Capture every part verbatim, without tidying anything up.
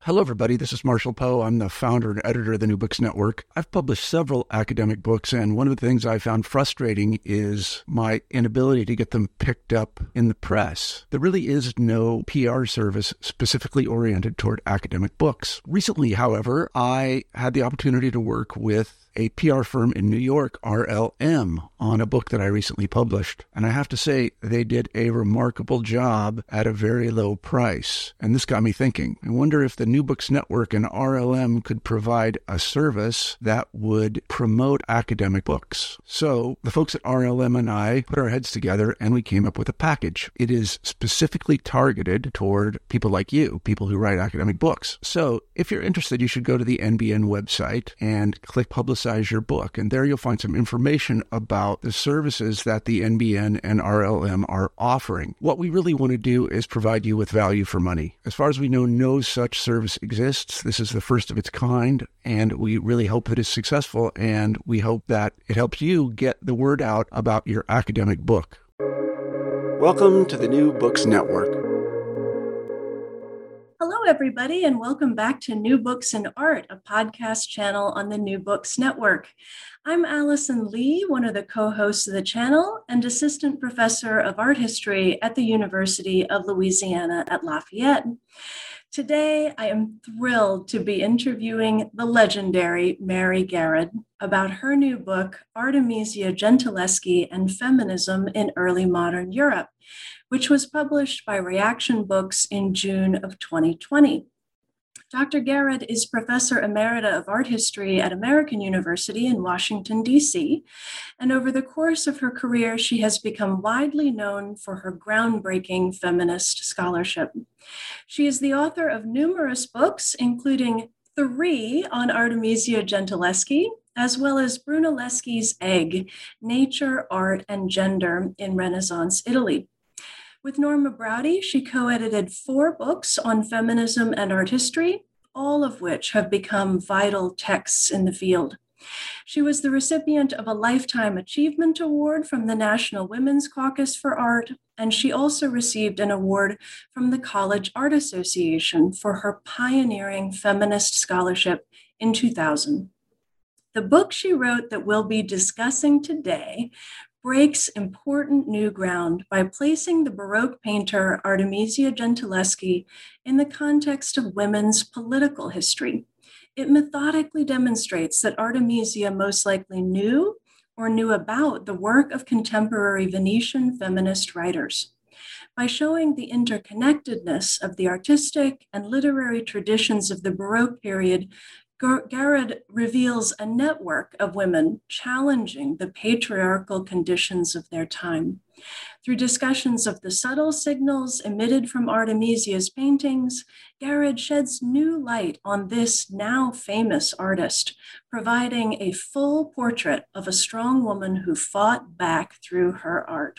Hello, everybody. This is Marshall Poe. I'm the founder and editor of the New Books Network. I've published several academic books, and one of the things I found frustrating is my inability to get them picked up in the press. There really is no P R service specifically oriented toward academic books. Recently, however, I had the opportunity to work with a P R firm in New York, R L M, on a book that I recently published. And I have to say, they did a remarkable job at a very low price. And this got me thinking. I wonder if the New Books Network and R L M could provide a service that would promote academic books. So the folks at R L M and I put our heads together and we came up with a package. It is specifically targeted toward people like you, people who write academic books. So if you're interested, you should go to the N B N website and click Publicize your book. And there you'll find some information about the services that the N B N and R L M are offering. What we really want to do is provide you with value for money. As far as we know, no such service exists. This is the first of its kind, and we really hope that it's successful, and we hope that it helps you get the word out about your academic book. Welcome to the New Books Network. Hello, everybody, and welcome back to New Books and Art, a podcast channel on the New Books Network. I'm Allison Lee, one of the co-hosts of the channel and assistant professor of art history at the University of Louisiana at Lafayette. Today, I am thrilled to be interviewing the legendary Mary Garrett about her new book, Artemisia Gentileschi and Feminism in Early Modern Europe, which was published by Reaction Books in June of twenty twenty. Doctor Garrett is Professor Emerita of Art History at American University in Washington, D C, and over the course of her career, she has become widely known for her groundbreaking feminist scholarship. She is the author of numerous books, including three on Artemisia Gentileschi, as well as Brunelleschi's Egg, Nature, Art, and Gender in Renaissance Italy. With Norma Braude, she co-edited four books on feminism and art history, all of which have become vital texts in the field. She was the recipient of a Lifetime Achievement Award from the National Women's Caucus for Art, and she also received an award from the College Art Association for her pioneering feminist scholarship in two thousand. The book she wrote that we'll be discussing today breaks important new ground by placing the Baroque painter Artemisia Gentileschi in the context of women's political history. It methodically demonstrates that Artemisia most likely knew or knew about the work of contemporary Venetian feminist writers. By showing the interconnectedness of the artistic and literary traditions of the Baroque period, Garrett reveals a network of women challenging the patriarchal conditions of their time. Through discussions of the subtle signals emitted from Artemisia's paintings, Garrett sheds new light on this now famous artist, providing a full portrait of a strong woman who fought back through her art.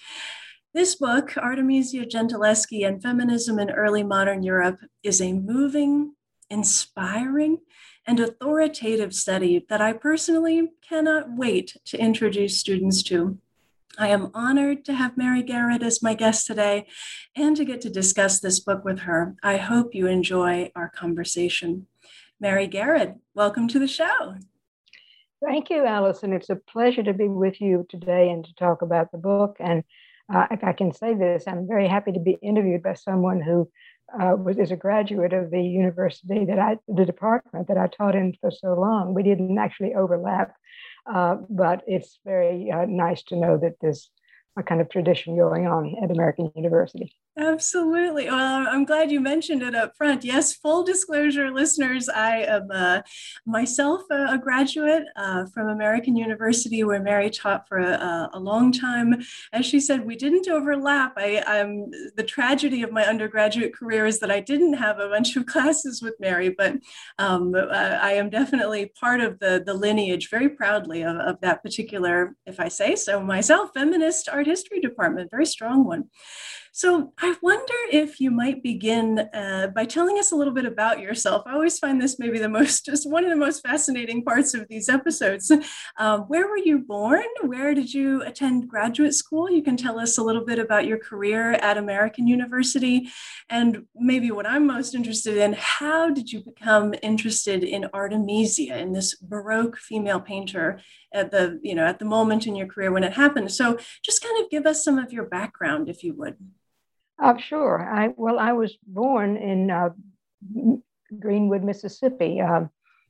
This book, Artemisia Gentileschi and Feminism in Early Modern Europe, is a moving, inspiring, and authoritative study that I personally cannot wait to introduce students to. I am honored to have Mary Garrett as my guest today and to get to discuss this book with her. I hope you enjoy our conversation. Mary Garrett, welcome to the show. Thank you, Allison. It's a pleasure to be with you today and to talk about the book. And uh, if I can say this, I'm very happy to be interviewed by someone who Uh, was is a graduate of the university that I, the department that I taught in for so long. We didn't actually overlap, uh, but it's very uh, nice to know that there's a kind of tradition going on at American University. Absolutely. Well, I'm glad you mentioned it up front. Yes, full disclosure, listeners, I am uh, myself a, a graduate uh, from American University, where Mary taught for a, a long time. As she said, we didn't overlap. I, I'm, the tragedy of my undergraduate career is that I didn't have a bunch of classes with Mary, but um, I am definitely part of the, the lineage, very proudly, of, of that particular, if I say so myself, feminist art history department, very strong one. So I wonder if you might begin uh, by telling us a little bit about yourself. I always find this maybe the most, just one of the most fascinating parts of these episodes. Uh, where were you born? Where did you attend graduate school? You can tell us a little bit about your career at American University. And maybe what I'm most interested in, how did you become interested in Artemisia, in this Baroque female painter at the, you know, at the moment in your career when it happened? So just kind of give us some of your background, if you would. Uh, sure. I well, I was born in uh, Greenwood, Mississippi. Uh,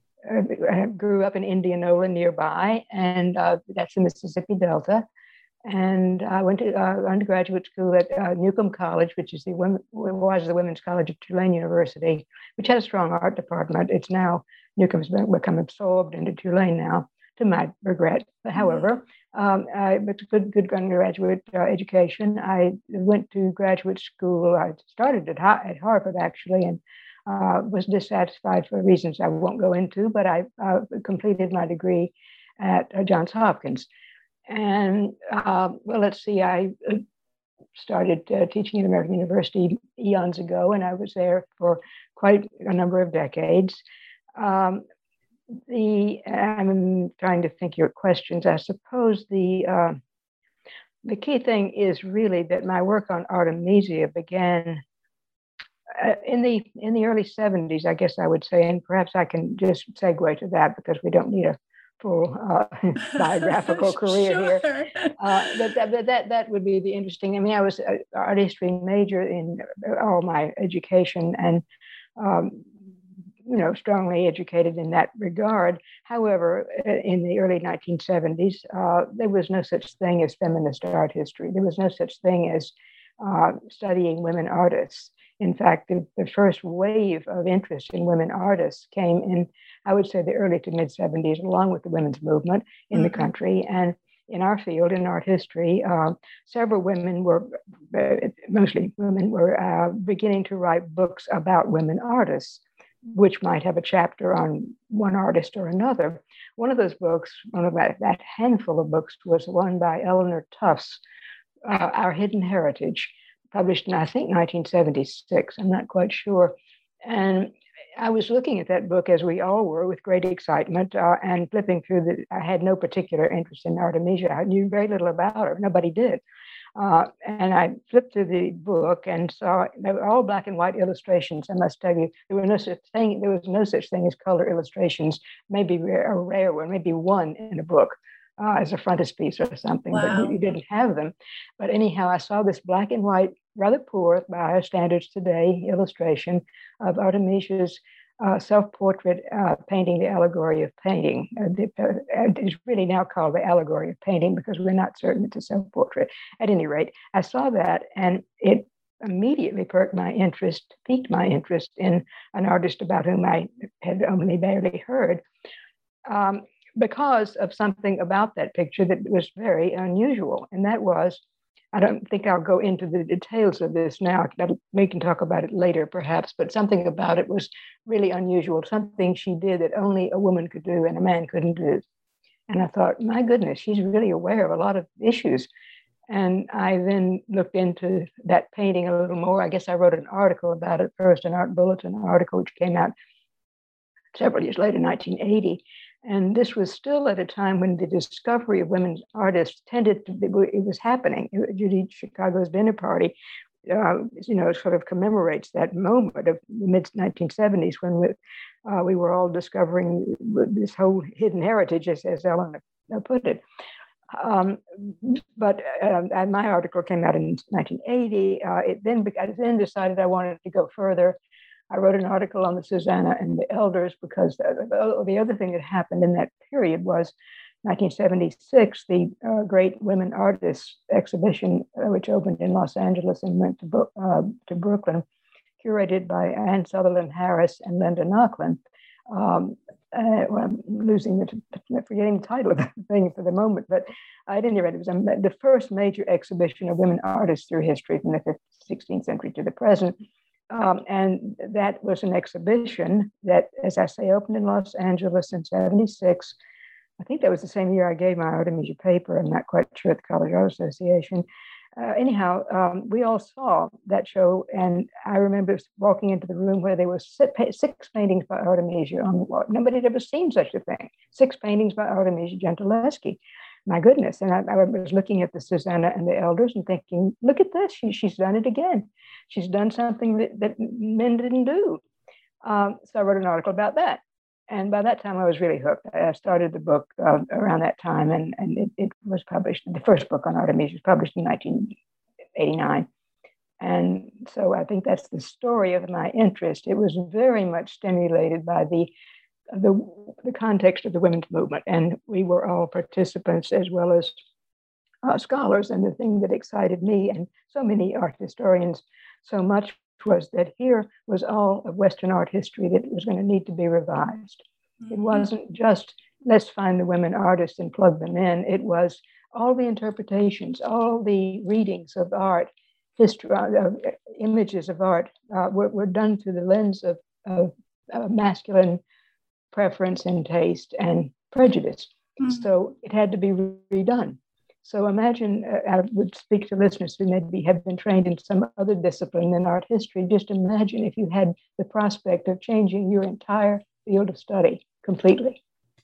I grew up in Indianola nearby, and uh, that's the Mississippi Delta. And I went to uh, undergraduate school at uh, Newcomb College, which is the women, was the Women's College of Tulane University, which had a strong art department. It's now Newcomb's become absorbed into Tulane now, to my regret. But however, um, I went to good, good undergraduate uh, education. I went to graduate school. I started at, at Harvard, actually, and uh, was dissatisfied for reasons I won't go into, but I uh, completed my degree at uh, Johns Hopkins. And, uh, well, let's see, I started uh, teaching at American University eons ago, and I was there for quite a number of decades. Um, The I'm trying to think your questions. I suppose the uh, the key thing is really that my work on Artemisia began uh, in the in the early seventies, I guess I would say, and perhaps I can just segue to that because we don't need a full uh, biographical career Sure. here. Uh, but that, but that that would be the interesting. I mean, I was an art history major in all my education, and um, you know, strongly educated in that regard. However, in the early nineteen seventies, uh, there was no such thing as feminist art history. There was no such thing as uh, studying women artists. In fact, the, the first wave of interest in women artists came in, I would say, the early to mid seventies, along with the women's movement in mm-hmm. the country. And in our field, in art history, uh, several women were, uh, mostly women, were uh, beginning to write books about women artists, which might have a chapter on one artist or another. One of those books, one of that, that handful of books, was one by Eleanor Tufts, uh, Our Hidden Heritage, published in, I think, nineteen seventy-six. I'm not quite sure. And I was looking at that book, as we all were, with great excitement, uh, and flipping through the, I had no particular interest in Artemisia. I knew very little about her. Nobody did. Uh, and I flipped through the book and saw they were all black and white illustrations. I must tell you, there were no such thing. There was no such thing as color illustrations. Maybe a rare one, maybe one in a book uh, as a frontispiece or something. Wow. But you, you didn't have them. But anyhow, I saw this black and white, rather poor by our standards today, illustration of Artemisia's Uh, self-portrait uh, painting, The Allegory of Painting. Uh, the, uh, it's really now called The Allegory of Painting because we're not certain it's a self-portrait. At any rate, I saw that and it immediately perked my interest, piqued my interest in an artist about whom I had only barely heard, um, because of something about that picture that was very unusual. And that was, I don't think I'll go into the details of this now. We can talk about it later, perhaps, but something about it was really unusual, something she did that only a woman could do and a man couldn't do. And I thought, my goodness, she's really aware of a lot of issues. And I then looked into that painting a little more. I guess I wrote an article about it first, an Art Bulletin article, which came out several years later, nineteen eighty. And this was still at a time when the discovery of women artists tended to be, it was happening. Judy Chicago's Dinner Party, uh, you know, sort of commemorates that moment of the mid nineteen seventies when we, uh, we were all discovering this whole hidden heritage, as, as Ellen put it. Um, but uh, my article came out in nineteen eighty. Uh, it then, I then decided I wanted to go further. I wrote an article on the Susanna and the Elders because the, the other thing that happened in that period was nineteen seventy-six, the uh, Great Women Artists exhibition, uh, which opened in Los Angeles and went to, uh, to Brooklyn, curated by Anne Sutherland Harris and Linda Nochlin. Um, uh, well, I'm losing the, forgetting the title of the thing for the moment, but at any rate, it was um, the first major exhibition of women artists through history from the sixteenth century to the present. Um, and that was an exhibition that, as I say, opened in Los Angeles in seventy-six. I think that was the same year I gave my Artemisia paper. I'm not quite sure at the College Art Association. Uh, anyhow, um, we all saw that show, and I remember walking into the room where there were six paintings by Artemisia on the wall. Nobody had ever seen such a thing. Six paintings by Artemisia Gentileschi. My goodness. And I, I was looking at the Susanna and the elders and thinking, look at this. She, she's done it again. She's done something that, that men didn't do. Um, so I wrote an article about that. And by that time, I was really hooked. I started the book uh, around that time, and, and it, it was published. The first book on Artemisia was published in nineteen eighty-nine. And so I think that's the story of my interest. It was very much stimulated by the The, the context of the women's movement. And we were all participants as well as uh, scholars. And the thing that excited me and so many art historians so much was that here was all of Western art history that was going to need to be revised. Mm-hmm. It wasn't just, let's find the women artists and plug them in. It was all the interpretations, all the readings of art, history, uh, images of art uh, were, were done through the lens of, of uh, masculine preference and taste and prejudice. Mm-hmm. So it had to be redone. So imagine, uh, I would speak to listeners who maybe have been trained in some other discipline than art history. Just imagine if you had the prospect of changing your entire field of study completely.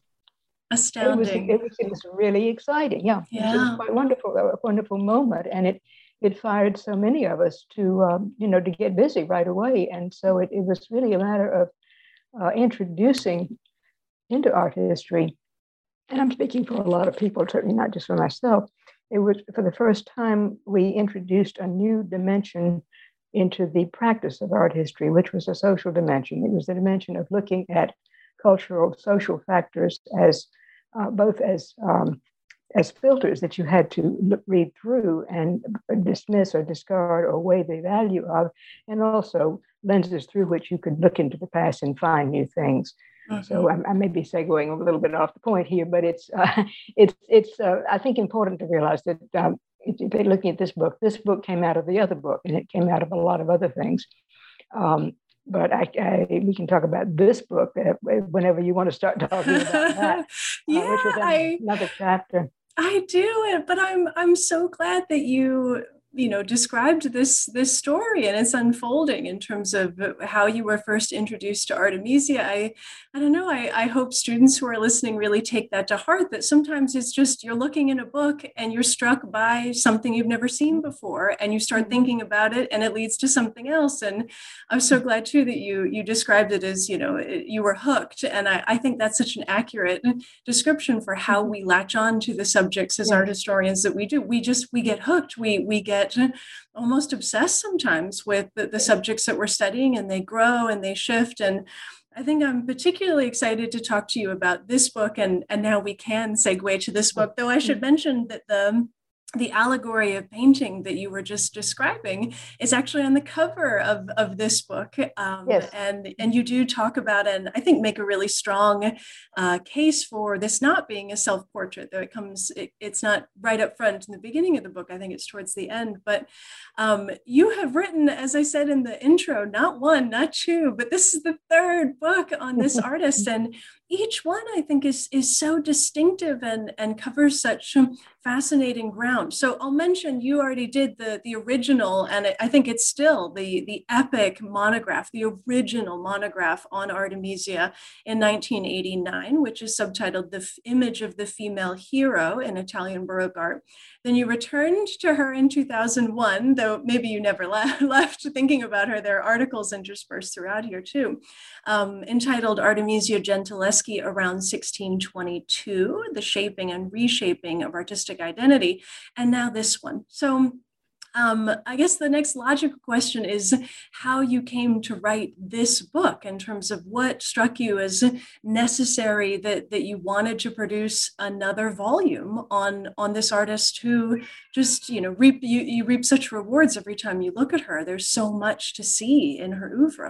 Astounding. It was, it was, it was really exciting. Yeah, yeah. It was quite wonderful, a wonderful moment. And it it fired so many of us to, um, you know, to get busy right away. And so it, it was really a matter of Uh, introducing into art history, and I'm speaking for a lot of people, certainly not just for myself. It was for the first time we introduced a new dimension into the practice of art history, which was a social dimension. It was the dimension of looking at cultural, social factors as uh, both as um, as filters that you had to look, read through and dismiss or discard or weigh the value of, and also lenses through which you could look into the past and find new things. Mm-hmm. So I, I may be segueing a little bit off the point here, but it's uh, it's it's uh, I think important to realize that um, if you're looking at this book, this book came out of the other book, and it came out of a lot of other things. Um, But I, I, we can talk about this book uh, whenever you want to start talking about that, yeah, uh, which was I, another chapter. I do, but I'm I'm so glad that you you know described this this story and its unfolding in terms of how you were first introduced to Artemisia. I I don't know. I, I hope students who are listening really take that to heart. That sometimes it's just you're looking in a book and you're struck by something you've never seen before, and you start thinking about it, and it leads to something else. And I'm so glad too that you you described it as you know you were hooked, and I, I think that's such an accurate description for how we latch on to the subjects as yeah. art historians that we do. We just we get hooked. We we get almost obsessed sometimes with the, the subjects that we're studying, and they grow and they shift. And I think I'm particularly excited to talk to you about this book, and, and now we can segue to this book, though I should mention that the the allegory of painting that you were just describing is actually on the cover of, of this book. Um, yes. and, and you do talk about, and I think make a really strong uh, case for this not being a self-portrait, though it comes, it, it's not right up front in the beginning of the book. I think it's towards the end. But um, you have written, as I said in the intro, not one, not two, but this is the third book on this artist. And each one, I think, is, is so distinctive and, and covers such fascinating ground. So I'll mention you already did the, the original, and I think it's still the, the epic monograph, the original monograph on Artemisia in nineteen eighty-nine, which is subtitled The Image of the Female Hero in Italian Baroque Art. Then you returned to her in two thousand one, though maybe you never le- left thinking about her. There are articles interspersed throughout here too, um, entitled Artemisia Gentileschi Around sixteen twenty-two, The Shaping and Reshaping of Artistic Identity, and now this one. So um, I guess the next logical question is how you came to write this book in terms of what struck you as necessary that, that you wanted to produce another volume on, on this artist who just, you know, reap, you, you reap such rewards every time you look at her. There's so much to see in her oeuvre.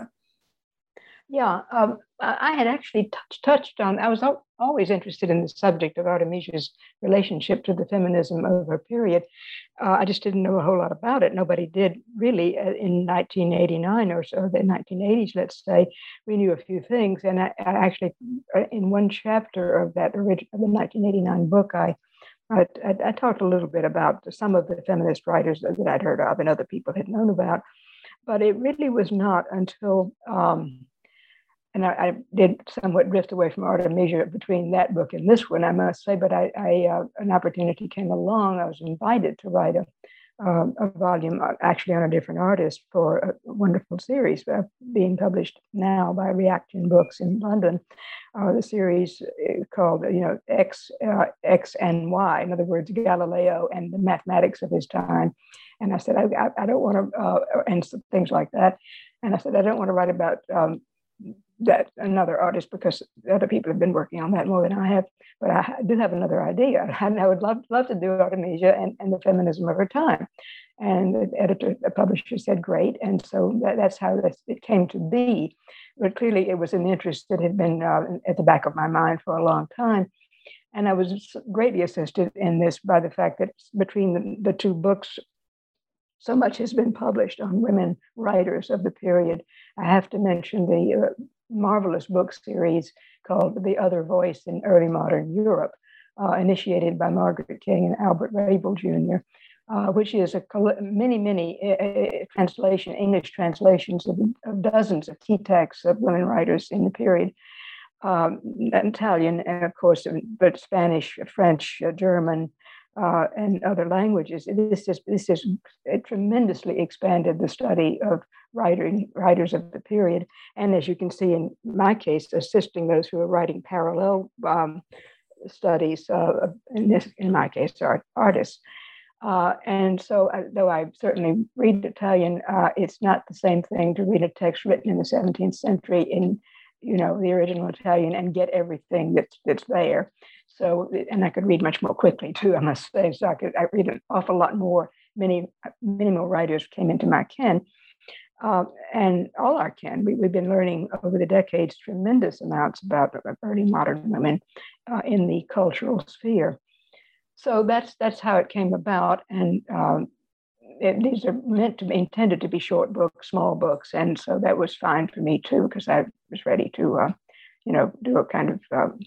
Yeah, um, I had actually touched, touched on, I was al- always interested in the subject of Artemisia's relationship to the feminism of her period. Uh, I just didn't know a whole lot about it. Nobody did really uh, in nineteen eighty-nine or so, the nineteen eighties, let's say. We knew a few things. And I, I actually, in one chapter of that original, of the nineteen eighty-nine book, I I, I, I talked a little bit about some of the feminist writers that I'd heard of and other people had known about, but it really was not until, um, and I, I did somewhat drift away from Artemisia between that book and this one, I must say, but I, I uh, an opportunity came along. I was invited to write a Um, a volume actually on a different artist for a wonderful series uh, being published now by Reaction Books in London. Uh, the series called, you know, X, uh, X and Y, in other words, Galileo and the mathematics of his time. And I said, I, I, I don't want to, uh, and things like that. And I said, I don't want to write about um, that another artist because other people have been working on that more than I have. But I do have another idea. And I would love, love to do Artemisia and, and the feminism of her time. And the editor, the publisher said, great. And so that, that's how this, it came to be. But clearly it was an interest that had been uh, at the back of my mind for a long time. And I was greatly assisted in this by the fact that between the, the two books, so much has been published on women writers of the period. I have to mention the uh, marvelous book series called The Other Voice in Early Modern Europe, uh, initiated by Margaret King and Albert Rabel Junior, uh, which is a many, many uh, translation, English translations of, of dozens of key texts of women writers in the period. Um, Italian, and of course, but Spanish, French, uh, German, Uh, and other languages. This is this is it tremendously expanded the study of writing writers of the period, and as you can see in my case, assisting those who are writing parallel um, studies. Uh, in this, in my case, are artists. Uh, and so, uh, though I certainly read Italian, uh, it's not the same thing to read a text written in the seventeenth century in, you know, the original Italian and get everything that's that's there. So, and I could read much more quickly too, I must say. So I could I read an awful lot more. Many, many more writers came into my ken, uh, and all our ken. We, we've been learning over the decades tremendous amounts about early modern women uh, in the cultural sphere. So that's that's how it came about, and um, it, these are meant to be intended to be short books, small books, and so that was fine for me too, because I was ready to, uh, you know, do a kind of. Um,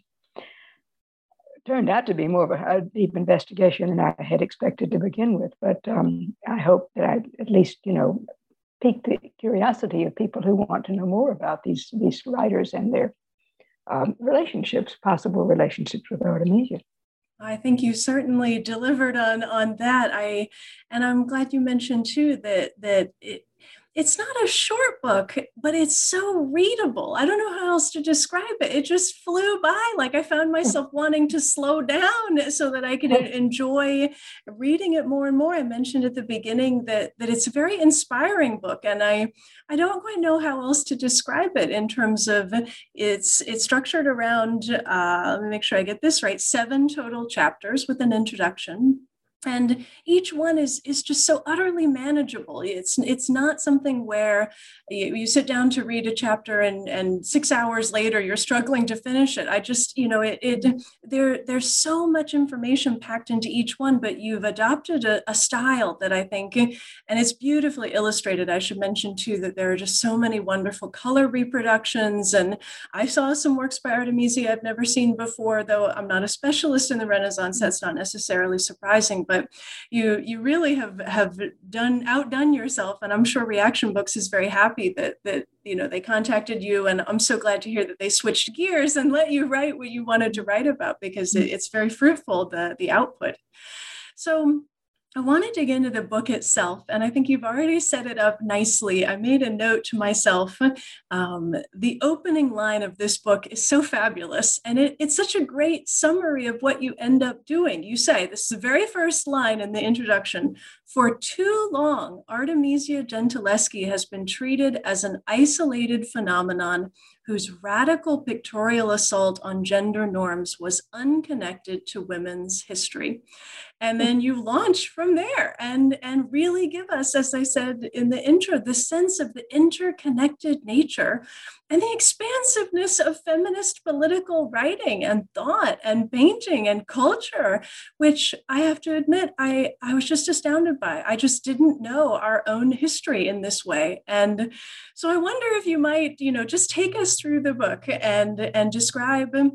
turned out to be more of a, a deep investigation than I had expected to begin with. But um, I hope that I at least, you know, piqued the curiosity of people who want to know more about these, these writers and their um, relationships, possible relationships with Artemisia. I think you certainly delivered on, on that. I, and I'm glad you mentioned too that, that it, it's not a short book, but it's so readable. I don't know how else to describe it. It just flew by. Like I found myself wanting to slow down so that I could enjoy reading it more and more. I mentioned at the beginning that, that it's a very inspiring book, and I, I don't quite know how else to describe it in terms of it's, it's structured around, uh, let me make sure I get this right, seven total chapters with an introduction. And each one is is just so utterly manageable. It's it's not something where you, you sit down to read a chapter and, and six hours later you're struggling to finish it. I just, you know, it, it there there's so much information packed into each one, but you've adopted a, a style that I think, and it's beautifully illustrated. I should mention too that there are just so many wonderful color reproductions. And I saw some works by Artemisia I've never seen before, though I'm not a specialist in the Renaissance. That's not necessarily surprising. But you you really have, have done outdone yourself, and I'm sure Reaction Books is very happy that that you know they contacted you, and I'm so glad to hear that they switched gears and let you write what you wanted to write about, because it, it's very fruitful, the the output. So I want to dig into the book itself, and I think you've already set it up nicely. I made a note to myself. Um, the opening line of this book is so fabulous, and it, it's such a great summary of what you end up doing. You say, this is the very first line in the introduction, "For too long, Artemisia Gentileschi has been treated as an isolated phenomenon whose radical pictorial assault on gender norms was unconnected to women's history." And then you launch from there and, and really give us, as I said in the intro, the sense of the interconnected nature and the expansiveness of feminist political writing and thought and painting and culture, which I have to admit, I, I was just astounded by. I just didn't know our own history in this way. And so I wonder if you might, you know, just take us through the book and, and describe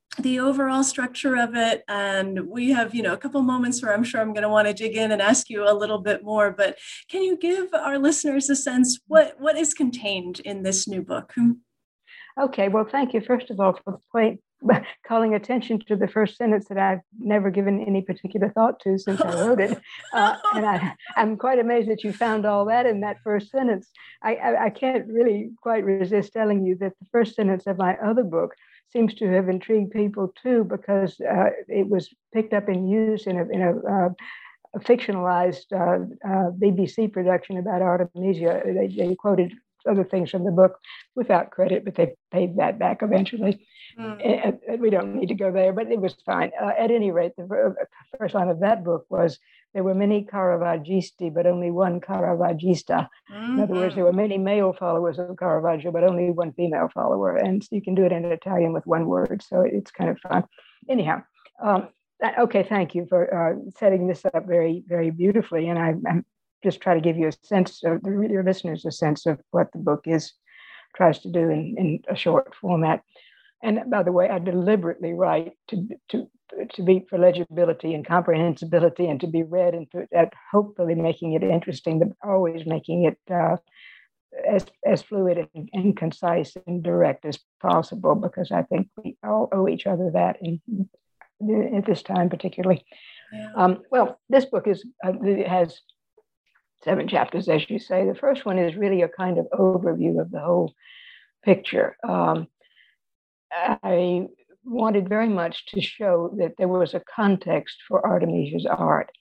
the overall structure of it. And we have, you know, a couple moments where I'm sure I'm going to want to dig in and ask you a little bit more. But can you give our listeners a sense what what is contained in this new book? Okay, well, thank you, first of all, for point, calling attention to the first sentence that I've never given any particular thought to since I wrote it. Uh, and I, I'm quite amazed that you found all that in that first sentence. I, I, I can't really quite resist telling you that the first sentence of my other book seems to have intrigued people too, because uh, it was picked up and used in a, in a, uh, a fictionalized uh, uh, B B C production about Artemisia. They, they quoted other things from the book without credit, but they paid that back eventually. Mm. And we don't need to go there, but it was fine. Uh, at any rate, the first line of that book was, there were many Caravaggisti, but only one Caravaggista. Mm-hmm. In other words, there were many male followers of Caravaggio, but only one female follower. And you can do it in Italian with one word, so it's kind of fun. Anyhow, um, okay, thank you for uh, setting this up very, very beautifully. And I, I'm just try to give you a sense of the your listeners a sense of what the book is tries to do in, in a short format. And by the way, I deliberately write to to to be for legibility and comprehensibility and to be read and to, at hopefully making it interesting, but always making it uh, as as fluid and, and concise and direct as possible, because I think we all owe each other that in, in at this time particularly. Yeah. Um, well, this book is uh, it has seven chapters, as you say. The first one is really a kind of overview of the whole picture. Um, I wanted very much to show that there was a context for Artemisia's art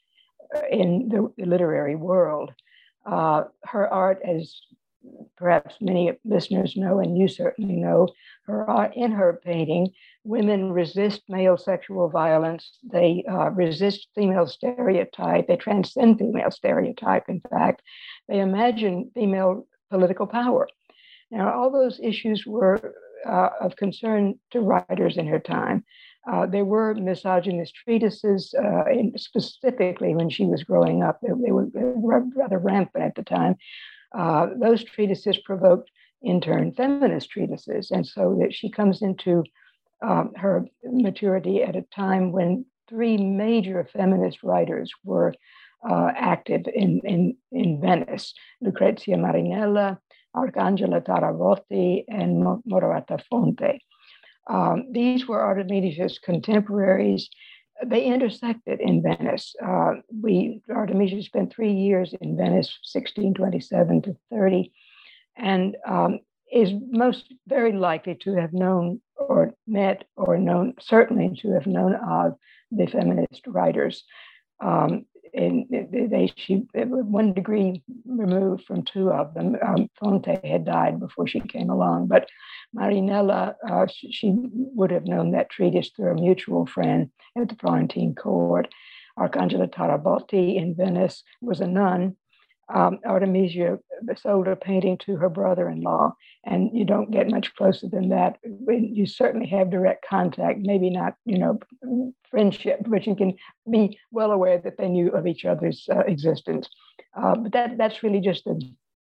in the literary world. Uh, her art, as perhaps many listeners know, and you certainly know, her art, in her painting, women resist male sexual violence. They uh, resist female stereotype. They transcend female stereotype, in fact. They imagine female political power. Now, all those issues were uh, of concern to writers in her time. Uh, there were misogynist treatises, uh, in, specifically when she was growing up. They, they were rather rampant at the time. Uh, those treatises provoked, in turn, feminist treatises. And so that she comes into um, her maturity at a time when three major feminist writers were uh, active in, in, in Venice: Lucrezia Marinella, Arcangela Taravotti, and Morata Fonte. Um, these were Artemisia's contemporaries. They intersected in Venice. Uh, we Artemisia spent three years in Venice, sixteen twenty-seven to thirty, and um, is most very likely to have known or met or known, certainly to have known of the feminist writers. Um, and they, she, one degree removed from two of them. Um, Fonte had died before she came along, but Marinella, uh, she, she would have known that treatise through a mutual friend at the Florentine court. Arcangela Taravotti in Venice was a nun. Um, Artemisia sold a painting to her brother-in-law, and you don't get much closer than that. You certainly have direct contact, maybe not, you know, friendship, but you can be well aware that they knew of each other's uh, existence. Uh, but that that's really just the,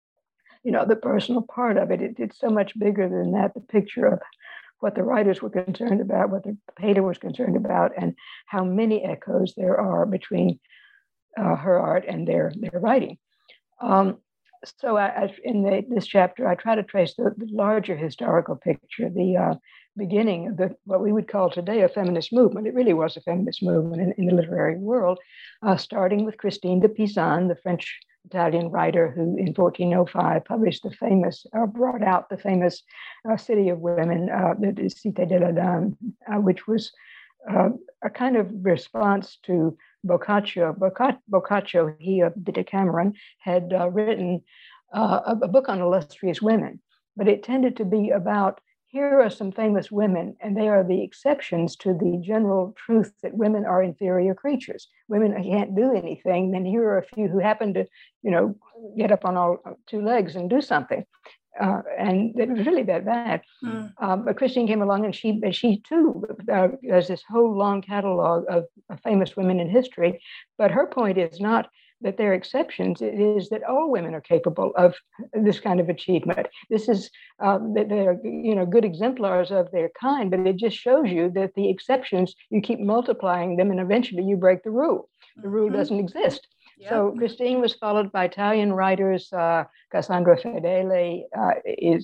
you know, the personal part of it. it. It's so much bigger than that. The picture of what the writers were concerned about, what the painter was concerned about, and how many echoes there are between uh, her art and their their writing. Um, so I, I, in the, this chapter, I try to trace the, the larger historical picture, the uh, beginning of the, what we would call today a feminist movement. It really was a feminist movement in, in the literary world, uh, starting with Christine de Pisan, the French-Italian writer who in fourteen oh five published the famous, or brought out the famous uh, City of Women, uh, the Cité de la Dame, uh, which was uh, a kind of response to Boccaccio. Boccaccio, he of the Decameron, had uh, written uh, a, a book on illustrious women, but it tended to be about, here are some famous women, and they are the exceptions to the general truth that women are inferior creatures. Women can't do anything, then here are a few who happen to, you know, get up on all two legs and do something. Uh, and it was really that bad. Mm. Um, but Christine came along, and she she too uh, has this whole long catalog of, of famous women in history. But her point is not that they're exceptions. It is that all women are capable of this kind of achievement. This is uh, that they're you know good exemplars of their kind, but it just shows you that the exceptions, you keep multiplying them, and eventually you break the rule. The rule mm-hmm. doesn't exist. Yep. So Christine was followed by Italian writers, uh, Cassandra Fedele, uh,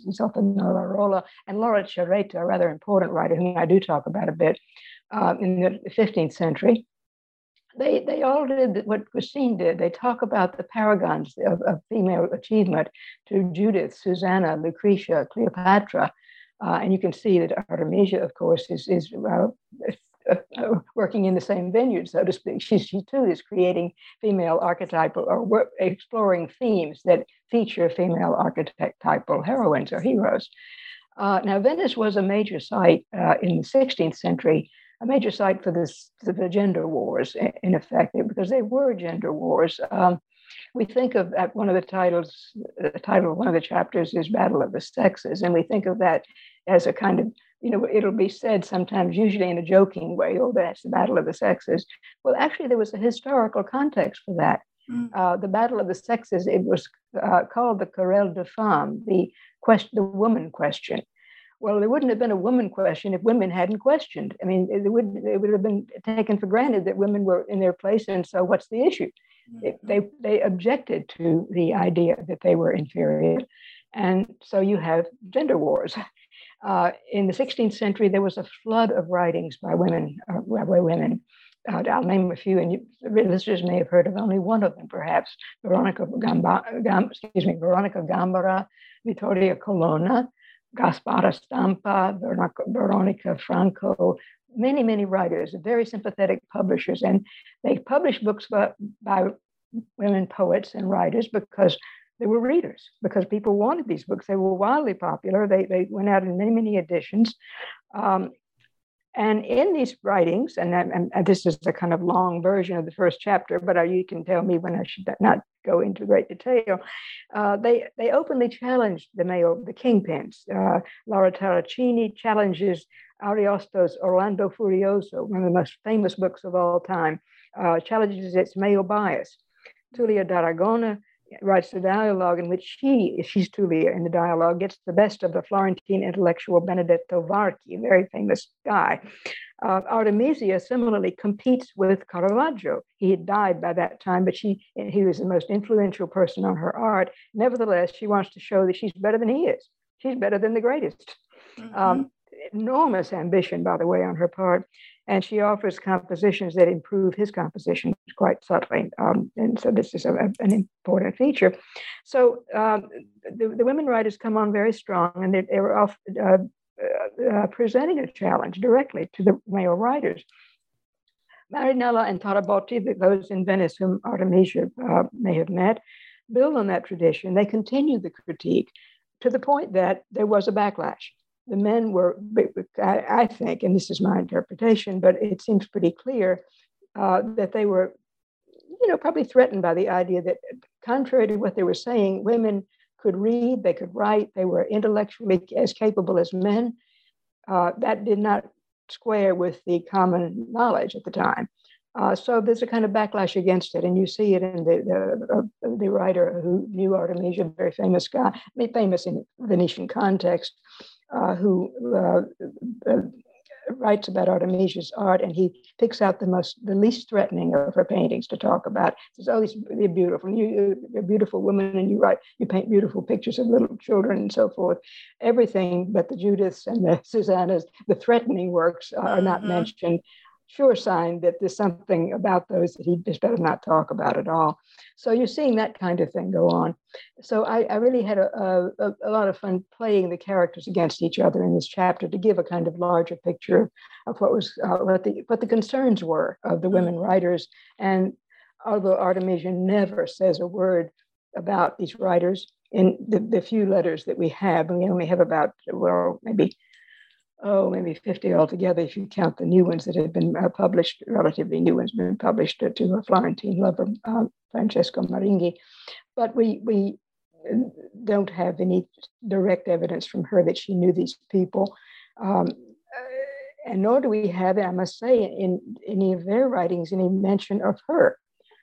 Sofia Rolla, and Laura Cerreta, a rather important writer whom I do talk about a bit, uh, in the fifteenth century. They they all did what Christine did. They talk about the paragons of, of female achievement to Judith, Susanna, Lucretia, Cleopatra. Uh, and you can see that Artemisia, of course, is, is uh, Uh, working in the same vineyard, so to speak. She, she too is creating female archetypal or work, exploring themes that feature female archetypal heroines or heroes. Uh, now, Venice was a major site uh, in the sixteenth century, a major site for this, for the gender wars, in effect, because they were gender wars. Um, we think of that, one of the titles, the title of one of the chapters is Battle of the Sexes, and we think of that as a kind of, you know, it'll be said sometimes, usually in a joking way, oh, that's the Battle of the Sexes. Well, actually, there was a historical context for that. Mm. Uh, the Battle of the Sexes, it was uh, called the Querelle de Femme, the question, the woman question. Well, there wouldn't have been a woman question if women hadn't questioned. I mean, it would it would have been taken for granted that women were in their place, and so what's the issue? Mm-hmm. It, they they objected to the idea that they were inferior, and so you have gender wars. Uh, in the sixteenth century, there was a flood of writings by women. Uh, by women. Uh, I'll name a few, and you, listeners may have heard of only one of them, perhaps. Veronica Gamba, Gam, excuse me, Veronica Gambara, Vittoria Colonna, Gaspara Stampa, Veronica, Veronica Franco, many, many writers, very sympathetic publishers. And they published books by, by women poets and writers because they were readers, because people wanted these books. They were wildly popular. They, they went out in many, many editions. Um, and in these writings, and, and, and this is a kind of long version of the first chapter, but uh, you can tell me when I should not go into great detail. Uh, they they openly challenged the male, the kingpins. Uh, Laura Taracini challenges Ariosto's Orlando Furioso, one of the most famous books of all time, uh, challenges its male bias. Tullio d'Aragona writes the dialogue in which she, she's Tullio in the dialogue, gets the best of the Florentine intellectual Benedetto Varchi, a very famous guy. Uh, Artemisia similarly competes with Caravaggio. He had died by that time, but she he was the most influential person on her art. Nevertheless, she wants to show that she's better than he is. She's better than the greatest. Mm-hmm. Um, enormous ambition, by the way, on her part. And she offers compositions that improve his compositions quite subtly. Um, and so this is a, a, an important feature. So um, the, the women writers come on very strong, and they, they were off, uh, uh, presenting a challenge directly to the male writers. Marinella and Tarabotti, those in Venice whom Artemisia uh, may have met, build on that tradition. They continue the critique to the point that there was a backlash. The men were, I think, and this is my interpretation, but it seems pretty clear uh, that they were, you know, probably threatened by the idea that, contrary to what they were saying, women could read, they could write, they were intellectually as capable as men. Uh, that did not square with the common knowledge at the time. Uh, so there's a kind of backlash against it, and you see it in the the, uh, the writer who knew Artemisia, a very famous guy, famous in Venetian context, uh, who uh, uh, writes about Artemisia's art, and he picks out the most, the least threatening of her paintings to talk about. He says, "Oh, these they're beautiful. You, you're a beautiful woman, and you write, you paint beautiful pictures of little children and so forth. Everything but the Judiths and the Susannas, the threatening works are mm-hmm. not mentioned." Sure sign that there's something about those that he just better not talk about at all. So you're seeing that kind of thing go on. So I, I really had a, a, a lot of fun playing the characters against each other in this chapter to give a kind of larger picture of, of what was uh, what the what the concerns were of the women writers. And although Artemisia never says a word about these writers, in the, the few letters that we have, and we only have about, well, maybe oh, maybe fifty altogether if you count the new ones that have been uh, published, relatively new ones been published uh, to a Florentine lover, uh, Francesco Maringhi. But we we don't have any direct evidence from her that she knew these people. Um, and nor do we have, I must say, in any of their writings, any mention of her.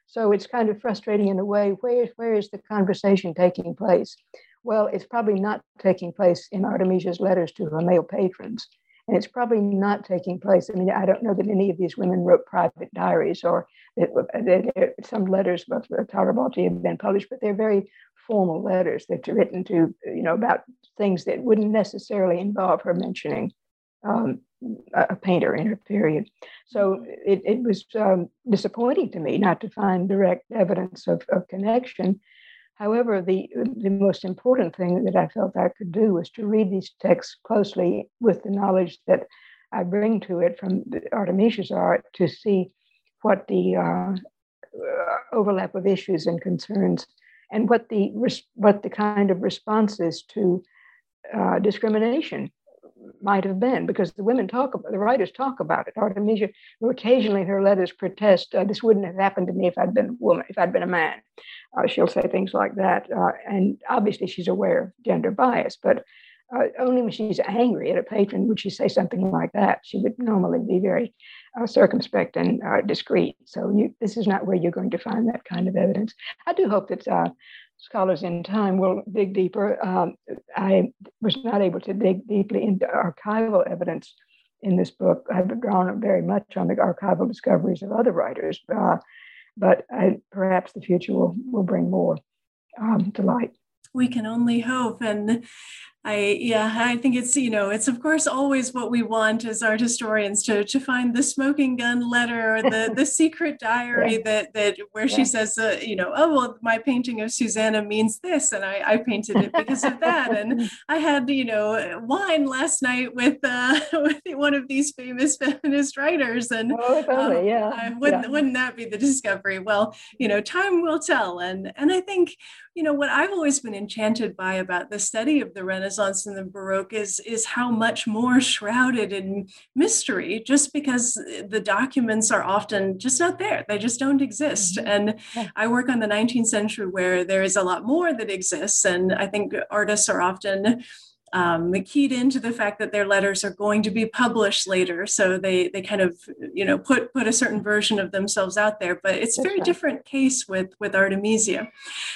So it's kind of frustrating in a way. Where, where is the conversation taking place? Well, it's probably not taking place in Artemisia's letters to her male patrons. And it's probably not taking place. I mean, I don't know that any of these women wrote private diaries, or it, it, some letters of Tarabalti have been published, but they're very formal letters that are written to, you know, about things that wouldn't necessarily involve her mentioning um, a painter in her period. So it, it was um, disappointing to me not to find direct evidence of, of connection. However, the, the most important thing that I felt I could do was to read these texts closely with the knowledge that I bring to it from Artemisia's art to see what the uh, overlap of issues and concerns and what the what the kind of responses to uh, discrimination might have been, because the women talk about, the writers talk about it. Artemisia, who occasionally in her letters protest, uh, this wouldn't have happened to me if I'd been a woman, if I'd been a man. Uh, she'll say things like that. Uh, and obviously she's aware of gender bias, but uh, only when she's angry at a patron would she say something like that. She would normally be very uh, circumspect and uh, discreet. So you, this is not where you're going to find that kind of evidence. I do hope that uh, scholars in time will dig deeper. Um, I was not able to dig deeply into archival evidence in this book. I've drawn very much on the archival discoveries of other writers, uh, but I, perhaps the future will, will bring more um, to light. We can only hope. And I, yeah, I think it's, you know, it's of course always what we want as art historians to, to find the smoking gun letter or the, the secret diary yeah. that, that where yeah. she says, uh, you know, oh, well, my painting of Susanna means this, and I, I painted it because of that. And I had, you know, wine last night with, uh, with one of these famous feminist writers. And oh, totally, um, yeah. I, wouldn't, yeah. wouldn't that be the discovery? Well, you know, time will tell. And, and I think, you know, what I've always been enchanted by about the study of the Renaissance and the Baroque is, is how much more shrouded in mystery, just because the documents are often just not there. They just don't exist. Mm-hmm. And yeah. I work on the nineteenth century where there is a lot more that exists. And I think artists are often Um, keyed into the fact that their letters are going to be published later. So they they kind of, you know, put put a certain version of themselves out there. But it's a very right. different case with, with Artemisia.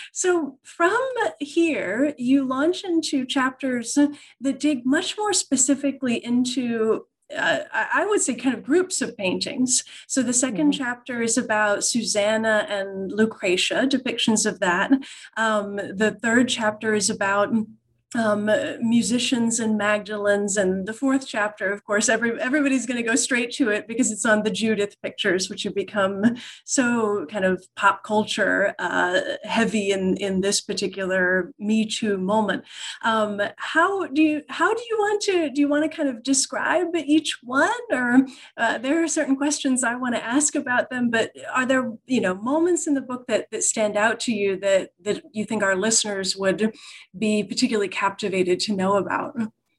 So from here, you launch into chapters that dig much more specifically into Uh, I would say kind of groups of paintings. So the second mm-hmm. chapter is about Susanna and Lucretia, depictions of that. Um, the third chapter is about Um, musicians and Magdalens, and the fourth chapter, of course, every everybody's going to go straight to it because it's on the Judith pictures, which have become so kind of pop culture uh, heavy in in this particular Me Too moment. Um, how do you how do you want to do you want to kind of describe each one, or uh, there are certain questions I want to ask about them, but are there you know moments in the book that that stand out to you that that you think our listeners would be particularly captivated to know about?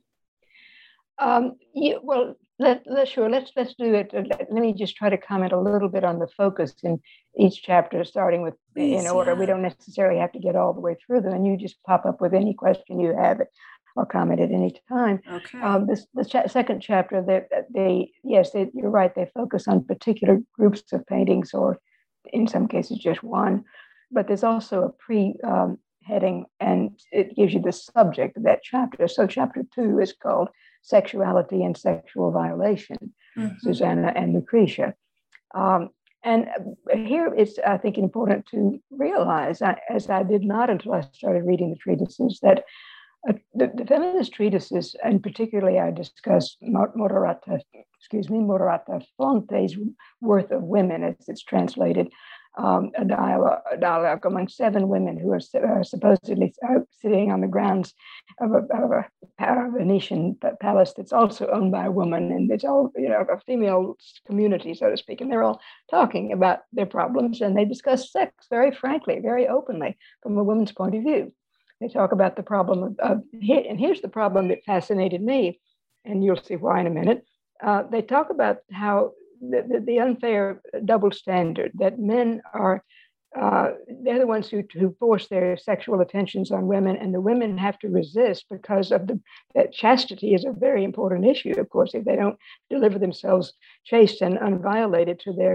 Um, yeah, well, let, let, sure, let's let's do it. Let, let me just try to comment a little bit on the focus in each chapter, starting with Please, in order. Yeah. We don't necessarily have to get all the way through them, and you just pop up with any question you have or comment at any time. Okay. Um, this the cha- second chapter, that they, they yes, they, you're right. They focus on particular groups of paintings, or in some cases just one. But there's also a pre um, heading, and it gives you the subject of that chapter. So chapter two is called Sexuality and Sexual Violation, mm-hmm. Susanna and Lucretia. Um, and here it's, I think, important to realize, as I did not until I started reading the treatises, that uh, the, the feminist treatises, and particularly I discuss Moderata, excuse me, Moderata Fonte's Worth of Women, as it's translated, Um, a, dialogue, a dialogue among seven women who are uh, supposedly uh, sitting on the grounds of a, of a, a Venetian palace that's also owned by a woman, and it's all, you know, a female community, so to speak, and they're all talking about their problems, and they discuss sex very frankly, very openly from a woman's point of view. They talk about the problem of, of and here's the problem that fascinated me, and you'll see why in a minute. Uh, they talk about how The, the, the unfair double standard that men are, uh, they're the ones who, who force their sexual attentions on women, and the women have to resist because of the, that chastity is a very important issue, of course. If they don't deliver themselves chaste and unviolated to their